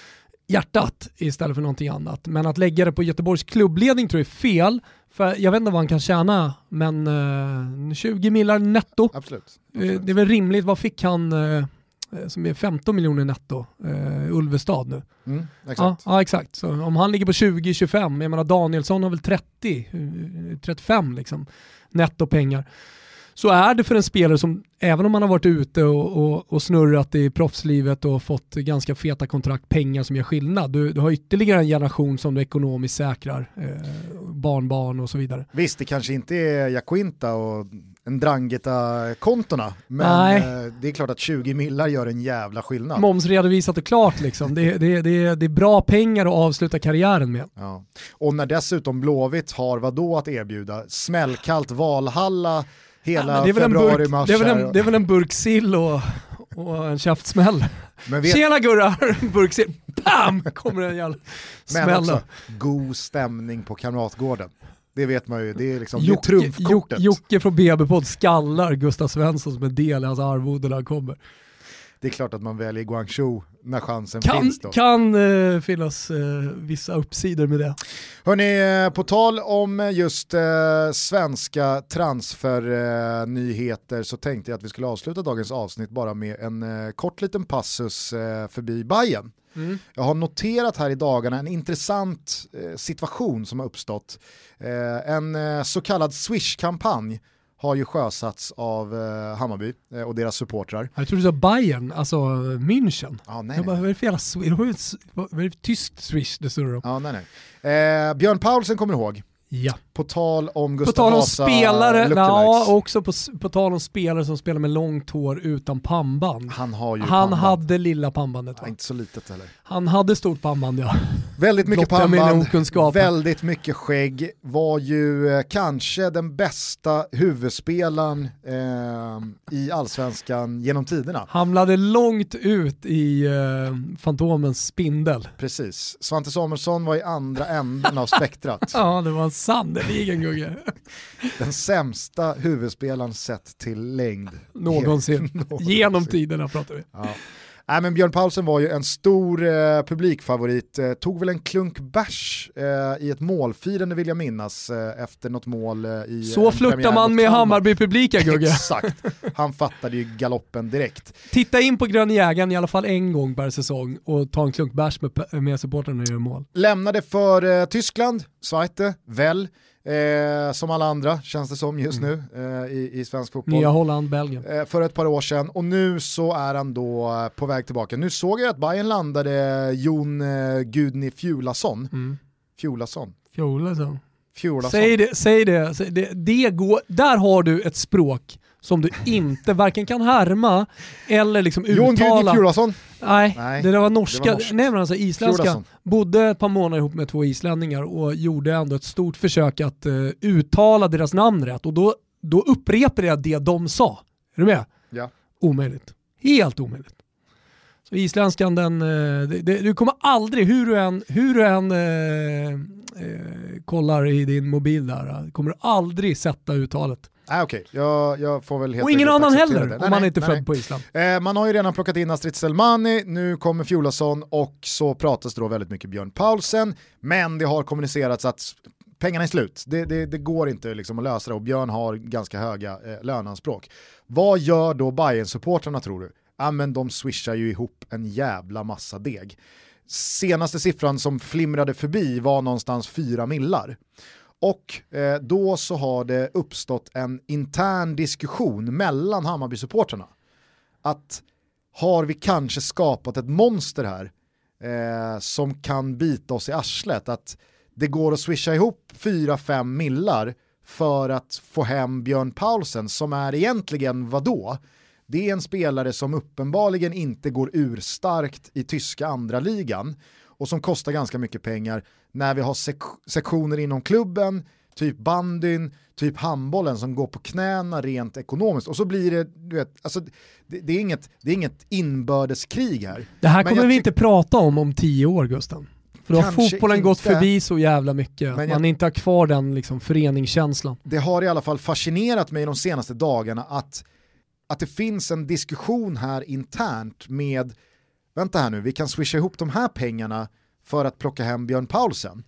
[SPEAKER 1] hjärtat istället för någonting annat. Men att lägga det på Göteborgs klubbledning tror jag är fel. För jag vet inte vad han kan tjäna, men uh, tjugo millar netto.
[SPEAKER 2] Absolut. Absolut.
[SPEAKER 1] Det är väl rimligt. Vad fick han uh, som är femton miljoner netto? Uh, Ulvestad nu.
[SPEAKER 2] Mm, exakt.
[SPEAKER 1] Ja, ja, exakt. Så om han ligger på tjugo tjugofem, jag menar Danielsson har väl trettio trettiofem liksom, netto pengar. Så är det för en spelare som, även om man har varit ute och, och, och snurrat i proffslivet och fått ganska feta kontrakt, pengar som gör skillnad. Du, du har ytterligare en generation som du ekonomiskt säkrar, eh, barnbarn och så vidare.
[SPEAKER 2] Visst, det kanske inte är Jaquinta och en Drangheta-kontona, men eh, det är klart att tjugo millar gör en jävla skillnad.
[SPEAKER 1] Momsredovisat och klart liksom. Det, det, det, det är bra pengar att avsluta karriären med.
[SPEAKER 2] Ja. Och när dessutom Blåvitt har vad då att erbjuda? Smällkallt Valhalla hela ja, det februari, burk, mars.
[SPEAKER 1] Det är väl en, det är väl en burk sill och, och en käftsmäll.
[SPEAKER 2] Men vet...
[SPEAKER 1] Tjena gurrar, burk sill. Bam! Kommer en jävla smäll.
[SPEAKER 2] Men också god stämning på Kamratgården. Det vet man ju, det är liksom
[SPEAKER 1] Jocke,
[SPEAKER 2] det är trumfkortet.
[SPEAKER 1] Jocke från B B-podd skallar Gustav Svensson som en del i hans arvode när han kommer.
[SPEAKER 2] Det är klart att man väljer Guangzhou när chansen
[SPEAKER 1] kan,
[SPEAKER 2] finns då.
[SPEAKER 1] Kan uh, finnas uh, vissa uppsidor med det.
[SPEAKER 2] Hörrni, på tal om just uh, svenska transfernyheter uh, så tänkte jag att vi skulle avsluta dagens avsnitt bara med en uh, kort liten passus uh, förbi Bayern. Mm. Jag har noterat här i dagarna en intressant uh, situation som har uppstått. Uh, en uh, så kallad Swish-kampanj har ju sjösatts av uh, Hammarby uh, och deras supportrar.
[SPEAKER 1] Jag tror du sa Bayern, alltså München.
[SPEAKER 2] Ah, nej,
[SPEAKER 1] jag bara, vad är det för jävla Swish? Vad är det för tyskt Swish det står om?
[SPEAKER 2] Ja, nej, nej. Uh, Björn Paulsen kommer ihåg.
[SPEAKER 1] Ja.
[SPEAKER 2] På tal om Gustav
[SPEAKER 1] på tal om
[SPEAKER 2] Vasa
[SPEAKER 1] spelare, ja, också på, på tal om spelare som spelar med långt hår utan pannband.
[SPEAKER 2] Han har ju
[SPEAKER 1] Han
[SPEAKER 2] pannband.
[SPEAKER 1] hade lilla pannbandet.
[SPEAKER 2] Ja, inte så litet heller.
[SPEAKER 1] Han hade stort pannband, ja.
[SPEAKER 2] Väldigt mycket pannband, väldigt mycket skägg. Var ju eh, kanske den bästa huvudspelaren eh, i Allsvenskan genom tiderna.
[SPEAKER 1] Hamnade långt ut i eh, Fantomens spindel.
[SPEAKER 2] Precis. Svante Samuelsson var i andra änden av spektrat.
[SPEAKER 1] Ja, det var sannerligen Gugge.
[SPEAKER 2] Den sämsta huvudspelaren sett till längd.
[SPEAKER 1] Någonsin. Någonsin. Genom tiderna pratar vi.
[SPEAKER 2] Ja. Nej, men Björn Paulsen var ju en stor eh, publikfavorit. Eh, tog väl en klunk bärs eh, i ett målfirande vill jag minnas eh, efter något mål eh, i
[SPEAKER 1] Så flörtar man med Hammarby-publiken, Gugge.
[SPEAKER 2] Exakt. Han fattade ju galoppen direkt.
[SPEAKER 1] Titta in på Gröna Jägaren i alla fall en gång per säsong och ta en klunk bärs med, med supportrarna och göra mål.
[SPEAKER 2] Lämnade för eh, Tyskland, Zweite, väl. Eh, som alla andra känns det som just nu eh, i, i svensk fotboll.
[SPEAKER 1] Nya Holland, Belgien.
[SPEAKER 2] Eh, för ett par år sedan, och nu så är han då eh, på väg tillbaka. Nu såg jag att Bayern landade Jon eh, Gudni Fjulason.
[SPEAKER 1] Mm.
[SPEAKER 2] Fjulason.
[SPEAKER 1] Fjulason.
[SPEAKER 2] Fjulason.
[SPEAKER 1] Säg det, säg det. Säg det, det går, där har du ett språk som du inte varken kan härma eller liksom
[SPEAKER 2] Jon
[SPEAKER 1] uttala.
[SPEAKER 2] Fjolason.
[SPEAKER 1] Nej,
[SPEAKER 2] Nej,
[SPEAKER 1] det där var norska.
[SPEAKER 2] det var norskt.
[SPEAKER 1] Nej, men alltså isländska.
[SPEAKER 2] Fjolason.
[SPEAKER 1] Bodde ett par månader ihop med två islänningar och gjorde ändå ett stort försök att uh, uttala deras namn rätt. Och då, då upprepade jag det de sa. Är du med?
[SPEAKER 2] Ja.
[SPEAKER 1] Omöjligt. Helt omöjligt. Så isländskan, den, uh, det, det, du kommer aldrig, hur du än, hur du än uh, uh, kollar i din mobil där, uh, kommer du aldrig sätta uttalet.
[SPEAKER 2] Nej, okej. Okay. Jag, jag får väl helt
[SPEAKER 1] och ingen annan heller,
[SPEAKER 2] det.
[SPEAKER 1] om
[SPEAKER 2] nej,
[SPEAKER 1] man
[SPEAKER 2] nej,
[SPEAKER 1] inte är
[SPEAKER 2] nej,
[SPEAKER 1] född
[SPEAKER 2] nej.
[SPEAKER 1] på Island.
[SPEAKER 2] Eh, man har ju redan plockat in Astrid Selmani, nu kommer Fjolason och så pratas det då väldigt mycket Björn Paulsen, men det har kommunicerats att pengarna är slut. Det, det, det går inte liksom att lösa det och Björn har ganska höga eh, löneanspråk. Vad gör då Bayern-supportrarna tror du? Ja, men de swishar ju ihop en jävla massa deg. Senaste siffran som flimrade förbi var någonstans fyra millar. Och eh, då så har det uppstått en intern diskussion mellan Hammarby-supporterna. Att har vi kanske skapat ett monster här eh, som kan bita oss i arslet? Att det går att swisha ihop fyra fem millar för att få hem Björn Paulsen som är egentligen vadå? Det är en spelare som uppenbarligen inte går ur starkt i tyska andra ligan och som kostar ganska mycket pengar när vi har sek- sektioner inom klubben, typ bandyn, typ handbollen som går på knäna rent ekonomiskt. Och så blir det, du vet, alltså, det, det, är, inget, det är inget inbördeskrig här.
[SPEAKER 1] Det här
[SPEAKER 2] Men
[SPEAKER 1] kommer vi
[SPEAKER 2] ty-
[SPEAKER 1] inte prata om om tio år, Gusten. För då har
[SPEAKER 2] Kanske
[SPEAKER 1] fotbollen
[SPEAKER 2] inte.
[SPEAKER 1] gått förbi så jävla mycket.
[SPEAKER 2] Men
[SPEAKER 1] att
[SPEAKER 2] jag-
[SPEAKER 1] man inte har kvar den liksom föreningskänslan.
[SPEAKER 2] Det har i alla fall fascinerat mig de senaste dagarna att, att det finns en diskussion här internt med, vänta här nu, vi kan swisha ihop de här pengarna för att plocka hem Björn Paulsen.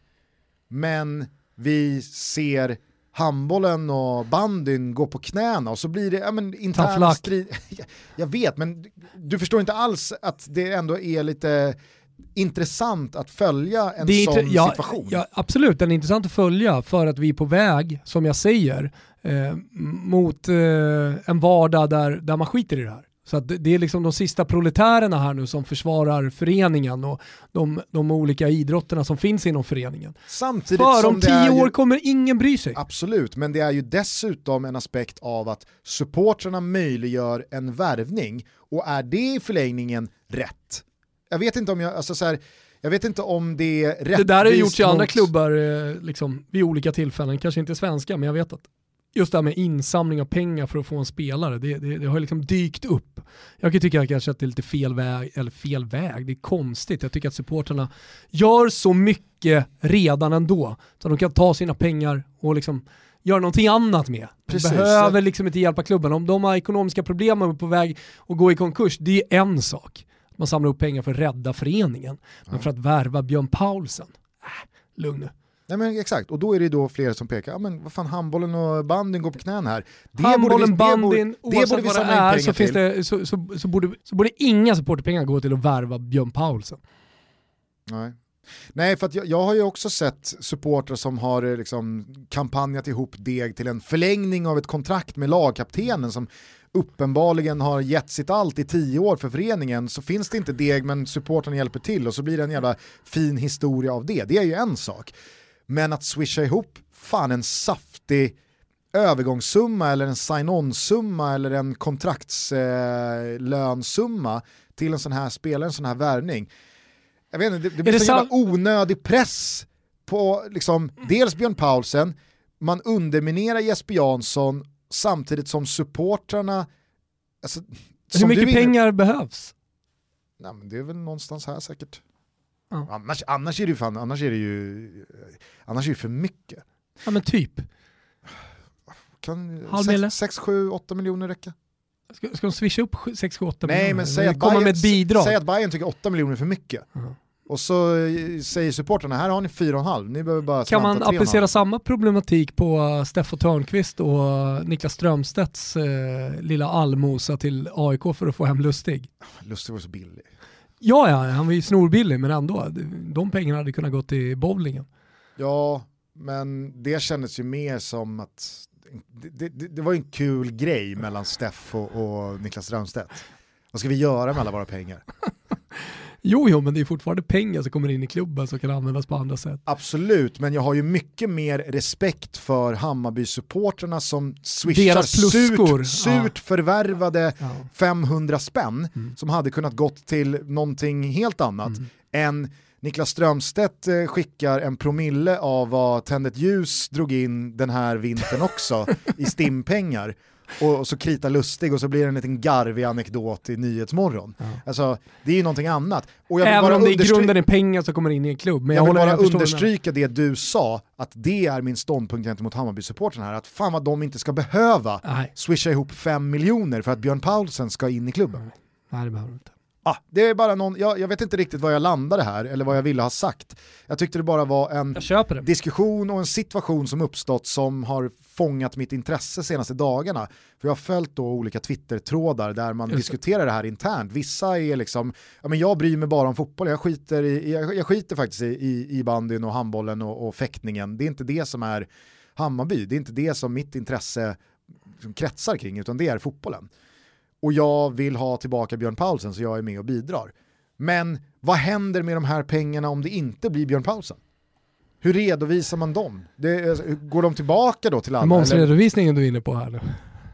[SPEAKER 2] Men vi ser handbollen och bandyn gå på knäna och så blir det ja, men, interna strid. Jag vet, men du förstår inte alls att det ändå är lite intressant att följa en
[SPEAKER 1] Det är
[SPEAKER 2] sån
[SPEAKER 1] inte, ja,
[SPEAKER 2] situation.
[SPEAKER 1] ja, absolut, den är intressant att följa för att vi är på väg, som jag säger, eh, mot eh, en vardag där, där man skiter i det här. Så att det, det är liksom de sista proletärerna här nu som försvarar föreningen och de, de olika idrotterna som finns inom föreningen.
[SPEAKER 2] Samtidigt
[SPEAKER 1] för
[SPEAKER 2] som
[SPEAKER 1] om
[SPEAKER 2] det
[SPEAKER 1] tio
[SPEAKER 2] är
[SPEAKER 1] år
[SPEAKER 2] ju,
[SPEAKER 1] kommer ingen bry sig.
[SPEAKER 2] absolut, men det är ju dessutom en aspekt av att supportrarna möjliggör en värvning och är det i förlängningen rätt? Jag vet inte om jag, alltså så här, jag vet inte om det är rätt.
[SPEAKER 1] Det där har gjorts i andra
[SPEAKER 2] mot...
[SPEAKER 1] klubbar eh, liksom, vid olika tillfällen, kanske inte svenska, men jag vet att just det här med insamling av pengar för att få en spelare, det, det, det har liksom dykt upp. Jag kan tycka kanske att det är lite fel väg, eller fel väg, det är konstigt. Jag tycker att supporterna gör så mycket redan ändå, så de kan ta sina pengar och liksom göra någonting annat med. De
[SPEAKER 2] Precis.
[SPEAKER 1] behöver liksom inte hjälpa klubben. Om de har ekonomiska problem och är på väg att gå i konkurs, det är en sak. Man samlar upp pengar för att rädda föreningen. Men
[SPEAKER 2] Ja.
[SPEAKER 1] för att värva Björn Paulsen, äh, lugn nu.
[SPEAKER 2] Nej, men exakt, och då är det då fler som pekar, ja men vad fan, handbollen och bandyn går på knän här. Det
[SPEAKER 1] Handbollen,
[SPEAKER 2] borde vi,
[SPEAKER 1] bandyn,
[SPEAKER 2] det borde, det
[SPEAKER 1] oavsett
[SPEAKER 2] borde vi
[SPEAKER 1] vad
[SPEAKER 2] samla
[SPEAKER 1] det
[SPEAKER 2] in
[SPEAKER 1] är
[SPEAKER 2] pengar
[SPEAKER 1] så, finns
[SPEAKER 2] till.
[SPEAKER 1] det, så, så, så, borde, så borde inga supporterpengar gå till att värva Björn Paulsen.
[SPEAKER 2] Nej. Nej, för att jag, jag har ju också sett supportrar som har liksom kampanjat ihop deg till en förlängning av ett kontrakt med lagkaptenen som uppenbarligen har gett sitt allt i tio år för föreningen. Så finns det inte deg men supportrarna hjälper till och så blir det en jävla fin historia av det. Det är ju en sak. Men att swisha ihop fan en saftig övergångssumma eller en sign-on-summa eller en kontraktslönsumma eh, till en sån här spelare, en sån här värvning. Jag vet inte, det, det blir
[SPEAKER 1] det
[SPEAKER 2] så
[SPEAKER 1] sam-
[SPEAKER 2] jävla onödig press på liksom, dels Björn Paulsen, man underminerar Jesper Jansson samtidigt som supportrarna alltså,
[SPEAKER 1] Hur
[SPEAKER 2] som
[SPEAKER 1] mycket
[SPEAKER 2] du är inne-
[SPEAKER 1] pengar behövs?
[SPEAKER 2] Nej, men det är väl någonstans här säkert.
[SPEAKER 1] Ja.
[SPEAKER 2] Annars, annars är det ju fan, annars är det ju annars är det för mycket.
[SPEAKER 1] Ja men typ.
[SPEAKER 2] Kan
[SPEAKER 1] Halv mille?
[SPEAKER 2] sex, sju, åtta miljoner räcka?
[SPEAKER 1] Ska, ska de swisha upp sex sju åtta
[SPEAKER 2] Nej,
[SPEAKER 1] miljoner?
[SPEAKER 2] men säg
[SPEAKER 1] Eller
[SPEAKER 2] att,
[SPEAKER 1] komma
[SPEAKER 2] Bayern,
[SPEAKER 1] med ett bidrag.
[SPEAKER 2] säg att Bayern tycker åtta miljoner är för mycket.
[SPEAKER 1] Ja.
[SPEAKER 2] Och så eh, säger supporterna, här har ni fyra och en halv. Ni behöver bara
[SPEAKER 1] Kan man
[SPEAKER 2] slanta tre och en
[SPEAKER 1] applicera
[SPEAKER 2] halv.
[SPEAKER 1] samma problematik på uh, Steffo Törnqvist och uh, Niklas Strömstedts uh, lilla allmosa till A I K för att få hem Lustig?
[SPEAKER 2] Lustig var så billig.
[SPEAKER 1] Ja, ja, han var ju snorbillig, men ändå. De pengarna hade kunnat gå till bowlingen.
[SPEAKER 2] Ja, men det kändes ju mer som att det, det, det var ju en kul grej mellan Steff och, och Niklas Strömstedt. Vad ska vi göra med alla våra pengar?
[SPEAKER 1] Jo, jo, men det är fortfarande pengar som kommer in i klubben som kan användas på andra sätt.
[SPEAKER 2] Absolut, men jag har ju mycket mer respekt för Hammarby-supporterna som swishar
[SPEAKER 1] Deras pluskor.
[SPEAKER 2] surt, surt
[SPEAKER 1] Ja.
[SPEAKER 2] förvärvade
[SPEAKER 1] Ja.
[SPEAKER 2] femhundra spänn
[SPEAKER 1] Mm.
[SPEAKER 2] som hade kunnat gått till någonting helt annat
[SPEAKER 1] Mm.
[SPEAKER 2] än Niklas Strömstedt eh, skickar en promille av vad Tändet ljus drog in den här vintern också i stimpengar. Och, och så kritar Lustig och så blir det en liten garvig anekdot i Nyhetsmorgon. Ja. Alltså, det är ju någonting annat. Och jag vill
[SPEAKER 1] Även
[SPEAKER 2] bara
[SPEAKER 1] om det i
[SPEAKER 2] understry-
[SPEAKER 1] grunden är pengar som kommer in i en klubb. Men
[SPEAKER 2] jag,
[SPEAKER 1] jag,
[SPEAKER 2] vill
[SPEAKER 1] håller,
[SPEAKER 2] bara
[SPEAKER 1] jag förstår
[SPEAKER 2] understryka det du sa, att det är min ståndpunkt gentemot Hammarby-supporterna här, att fan vad de inte ska behöva
[SPEAKER 1] Nej.
[SPEAKER 2] swisha ihop fem miljoner för att Björn Paulsen ska in i klubben.
[SPEAKER 1] Nej, det behöver du inte.
[SPEAKER 2] Ah, det är bara någon, jag, jag vet inte riktigt vad jag landade här eller vad jag ville ha sagt. Jag tyckte det bara var en
[SPEAKER 1] Jag köper det.
[SPEAKER 2] diskussion och en situation som uppstått som har fångat mitt intresse senaste dagarna. För jag har följt då olika Twitter-trådar där man
[SPEAKER 1] Just
[SPEAKER 2] diskuterar det här internt. Vissa är liksom, ja men jag bryr mig bara om fotboll, jag skiter, i, jag, jag skiter faktiskt i, i, i bandyn och handbollen och, och fäktningen. Det är inte det som är Hammarby, det är inte det som mitt intresse som kretsar kring, utan det är fotbollen. Och jag vill ha tillbaka Björn Paulsen så jag är med och bidrar. Men vad händer med de här pengarna om det inte blir Björn Paulsen? Hur redovisar man dem? Det, går de tillbaka då till alla?
[SPEAKER 1] Momsredovisningen du är inne på här nu.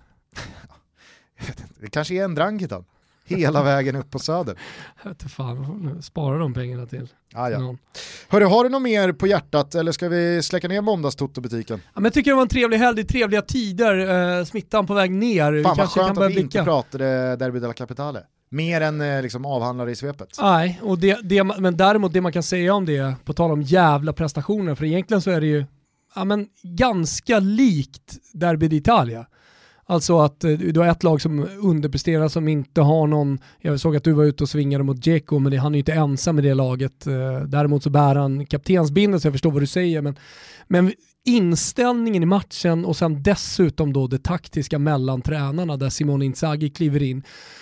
[SPEAKER 2] Det kanske är en Drankitan. Hela vägen upp på Söder.
[SPEAKER 1] Jag vet inte fan, spara de pengarna till
[SPEAKER 2] Ah, ja.
[SPEAKER 1] någon.
[SPEAKER 2] Hörru, har du något mer på hjärtat eller ska vi släcka ner måndagstotto-butiken?
[SPEAKER 1] Ja, men jag tycker det var en trevlig helg, det är trevliga tider, eh, smittan på väg ner.
[SPEAKER 2] Fan vad
[SPEAKER 1] kanske kan
[SPEAKER 2] skönt
[SPEAKER 1] börja
[SPEAKER 2] att vi inte
[SPEAKER 1] blicka.
[SPEAKER 2] pratade Derby della Capitale. Mer än eh, liksom avhandlare i svepet.
[SPEAKER 1] Nej, och det, det, men däremot det man kan säga om det, på tal om jävla prestationer, för egentligen så är det ju ja, men ganska likt Derby d'Italia. Alltså att eh, du har ett lag som underpresterar, som inte har någon, jag såg att du var ute och svingade mot Dzeko, men det, han är ju inte ensam i det laget. Eh, däremot så bär han kaptensbindeln, så jag förstår vad du säger, men, men inställningen i matchen och sen dessutom då det taktiska mellan tränarna där Simone Inzaghi kliver in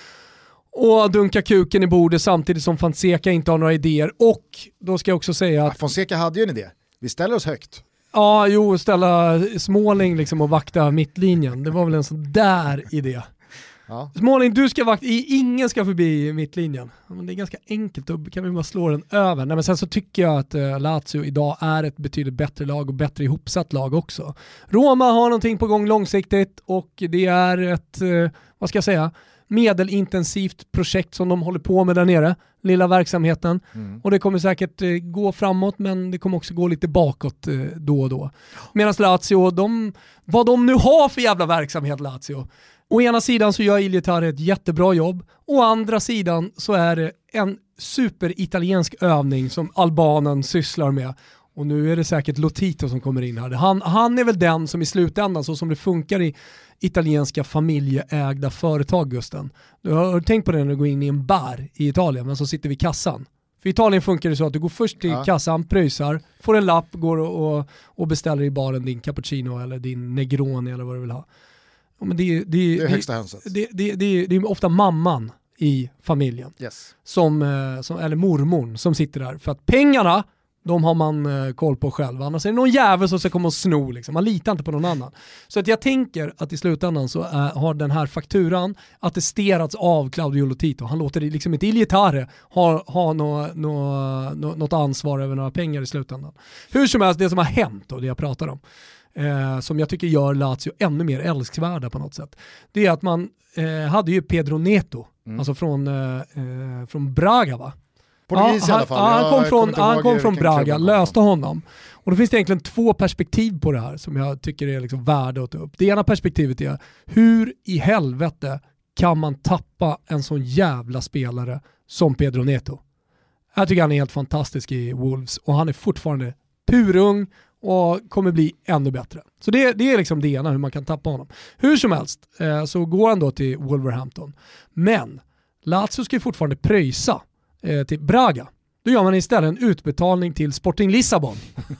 [SPEAKER 1] och dunkar kuken i bordet samtidigt som Fonseca inte har några idéer. Och då ska jag också säga att...
[SPEAKER 2] Ja, Fonseca hade ju en idé. Vi ställer oss högt.
[SPEAKER 1] Ja, jo, ställa Småling liksom och vakta mittlinjen. Det var väl en sån där idé.
[SPEAKER 2] Ja.
[SPEAKER 1] Småling, du ska vakta, ingen ska förbi mittlinjen. Men det är ganska enkelt, då kan vi bara slå den över. Nej, men sen så tycker jag att uh, Lazio idag är ett betydligt bättre lag och bättre ihopsatt lag också. Roma har någonting på gång långsiktigt och det är ett, uh, vad ska jag säga, medelintensivt projekt som de håller på med där nere, lilla verksamheten. Mm. Och det kommer säkert eh, gå framåt, men det kommer också gå lite bakåt eh, då och då. Medan Lazio, de, vad de nu har för jävla verksamhet Lazio. Å ena sidan så gör Iglietare ett jättebra jobb, å andra sidan så är det en superitaliensk övning som albanen sysslar med. Och nu är det säkert Lotito som kommer in här. Han, han är väl den som i slutändan, så som det funkar i italienska familjeägda företag, Gusten. Du har tänkt på det när du går in i en bar i Italien, men så sitter vi i kassan. För i Italien funkar det så att du går först till ja. kassan, pröjsar, får en lapp, går och, och, och beställer i baren din cappuccino eller din Negroni eller vad du vill ha. Ja, men det, det,
[SPEAKER 2] det är
[SPEAKER 1] det,
[SPEAKER 2] högsta hönset.
[SPEAKER 1] Det, det, det, det är ofta mamman i familjen.
[SPEAKER 2] Yes.
[SPEAKER 1] Som, som, eller mormon som sitter där. För att pengarna, de har man eh, koll på själv. Annars är det någon jävel som ska komma och sno. Liksom. Man litar inte på någon annan. Så att jag tänker att i slutändan så äh, har den här fakturan attesterats av Claudio Lotito. Han låter liksom inte Iglietare ha, ha no, no, no, något ansvar över några pengar i slutändan. Hur som helst, det som har hänt och det jag pratar om, eh, som jag tycker gör Lazio ännu mer älskvärda på något sätt, det är att man eh, hade ju Pedro Neto, mm. alltså från, eh, eh, från Braga, va? Ja, han, ja, han kom från, han kom från Braga, löste honom. Och då finns det egentligen två perspektiv på det här som jag tycker är liksom värda att ta upp. Det ena perspektivet är, hur i helvete kan man tappa en sån jävla spelare som Pedro Neto? Jag tycker han är helt fantastisk i Wolves och han är fortfarande purung och kommer bli ännu bättre. Så det, det är liksom det ena, hur man kan tappa honom. Hur som helst eh, så går han då till Wolverhampton. Men Lazio ska ju fortfarande pröjsa till Braga. Då gör man istället en utbetalning till Sporting Lissabon.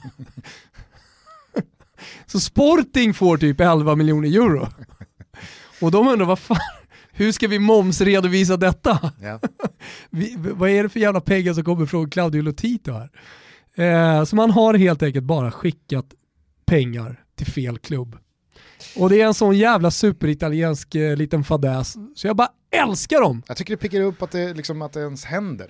[SPEAKER 1] Så Sporting får typ elva miljoner euro. Och de undrar, vad fan, hur ska vi momsredovisa detta? Yeah. vi, vad är det för jävla pengar som kommer från Claudio Lotito här? Eh, så man har helt enkelt bara skickat pengar till fel klubb. Och det är en sån jävla superitaliensk eh, liten fadäs. Så jag bara älskar dem.
[SPEAKER 2] Jag tycker det pickar upp att det, liksom, att det ens händer.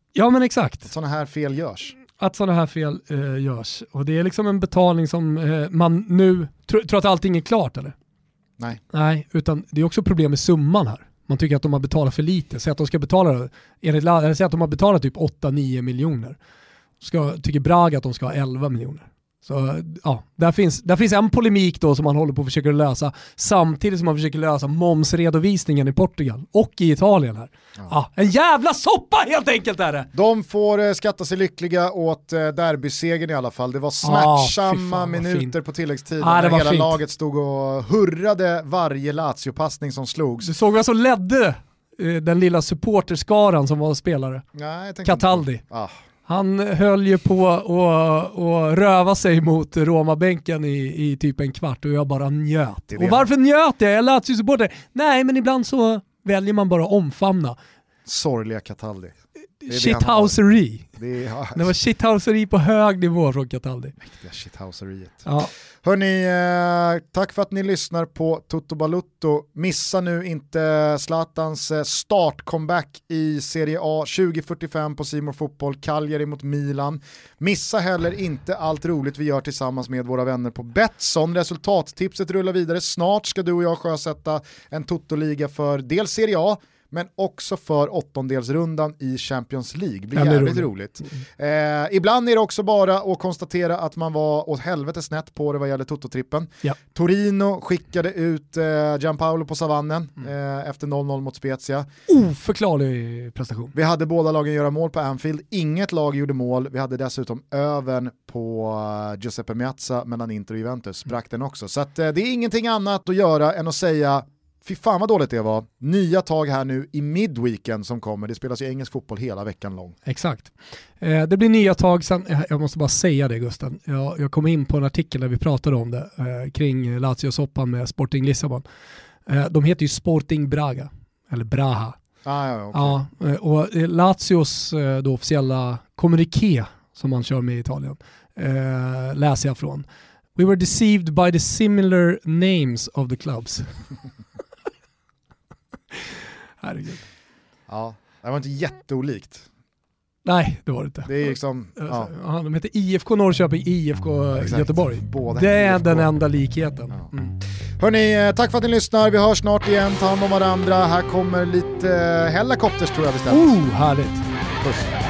[SPEAKER 1] Ja men exakt.
[SPEAKER 2] Sådana här fel görs.
[SPEAKER 1] Att sådana här fel eh, görs. Och det är liksom en betalning som eh, man nu tror tro att allting är klart eller?
[SPEAKER 2] Nej.
[SPEAKER 1] Nej, utan det är också problem med summan här. Man tycker att de har betalat för lite. Säg att de ska betala, enligt, säg att de har betalat typ åtta nio miljoner. Ska, tycker Braga att de ska ha elva miljoner. Så ja, där finns, där finns en polemik då som man håller på att försöka lösa samtidigt som man försöker lösa momsredovisningen i Portugal och i Italien här. Ja. Ja, en jävla soppa helt enkelt är det!
[SPEAKER 2] De får eh, skatta sig lyckliga åt eh, derbysegern i alla fall. Det var smärtsamma ah, fan, minuter på tilläggstiden ah, när hela fint. laget stod och hurrade varje Lazio-passning som slogs.
[SPEAKER 1] Du såg vad som ledde eh, den lilla supporterskaran som var spelare.
[SPEAKER 2] Nej,
[SPEAKER 1] Cataldi. Ah. Han höll ju på att och röva sig mot Roma-bänken i, i typ en kvart och jag bara njöt. Och varför njöt jag? Jag lät ju supporter. Nej, men ibland så väljer man bara omfamna.
[SPEAKER 2] Sorgliga Cataldi.
[SPEAKER 1] Shithouseri.
[SPEAKER 2] Det, ja.
[SPEAKER 1] det var shithouseri på hög nivå från Cataldi.
[SPEAKER 2] Mäktiga shithouseriet.
[SPEAKER 1] Ja.
[SPEAKER 2] Hörrni, eh, tack för att ni lyssnar på Toto Balutto. Missa nu inte Zlatans start-comeback i Serie A tjugo fyrtiofem på C More Fotboll, Cagliari mot Milan. Missa heller inte allt roligt vi gör tillsammans med våra vänner på Betsson. Resultattipset rullar vidare. Snart ska du och jag sjösätta en Toto-liga för dels Serie A men också för åttondelsrundan i Champions League. Det blir jävligt roligt. roligt. Mm. Eh, ibland är det också bara att konstatera att man var åt helvete snett på det vad gäller Toto-trippen.
[SPEAKER 1] Ja.
[SPEAKER 2] Torino skickade ut eh, Gianpaolo på savannen mm. eh, efter noll noll mot Spezia.
[SPEAKER 1] Oförklarlig prestation.
[SPEAKER 2] Vi hade båda lagen göra mål på Anfield. Inget lag gjorde mål. Vi hade dessutom övern på uh, Giuseppe Meazza mellan Inter och Juventus. Sprack den också. Så att, eh, det är ingenting annat att göra än att säga fy fan vad dåligt det var. Nya tag här nu i midweekend som kommer. Det spelas ju engelsk fotboll hela veckan lång.
[SPEAKER 1] Exakt. Eh, det blir nya tag sen. Jag måste bara säga det, Gusten. Jag, jag kom in på en artikel där vi pratade om det eh, kring Lazio-soppan med Sporting Lissabon. Eh, de heter ju Sporting Braga. Eller Braha.
[SPEAKER 2] Ah, ja, okay.
[SPEAKER 1] Ja, och Lazios eh, då officiella kommuniké som man kör med i Italien eh, läser jag från. We were deceived by the similar names of the clubs. Herregud.
[SPEAKER 2] Ja, det var inte jätteolikt.
[SPEAKER 1] Nej, det var det inte.
[SPEAKER 2] Det är liksom, ja.
[SPEAKER 1] Ja, de heter I F K Norrköping, I F K
[SPEAKER 2] Exakt.
[SPEAKER 1] Göteborg.
[SPEAKER 2] Båda
[SPEAKER 1] det är
[SPEAKER 2] I F K.
[SPEAKER 1] den enda likheten.
[SPEAKER 2] Ja.
[SPEAKER 1] Mm.
[SPEAKER 2] Hörrni, tack för att ni lyssnar. Vi hörs snart igen. Ta hand om varandra. Här kommer lite helikopters tror jag bestämt.
[SPEAKER 1] Oh, härligt.
[SPEAKER 2] Puss.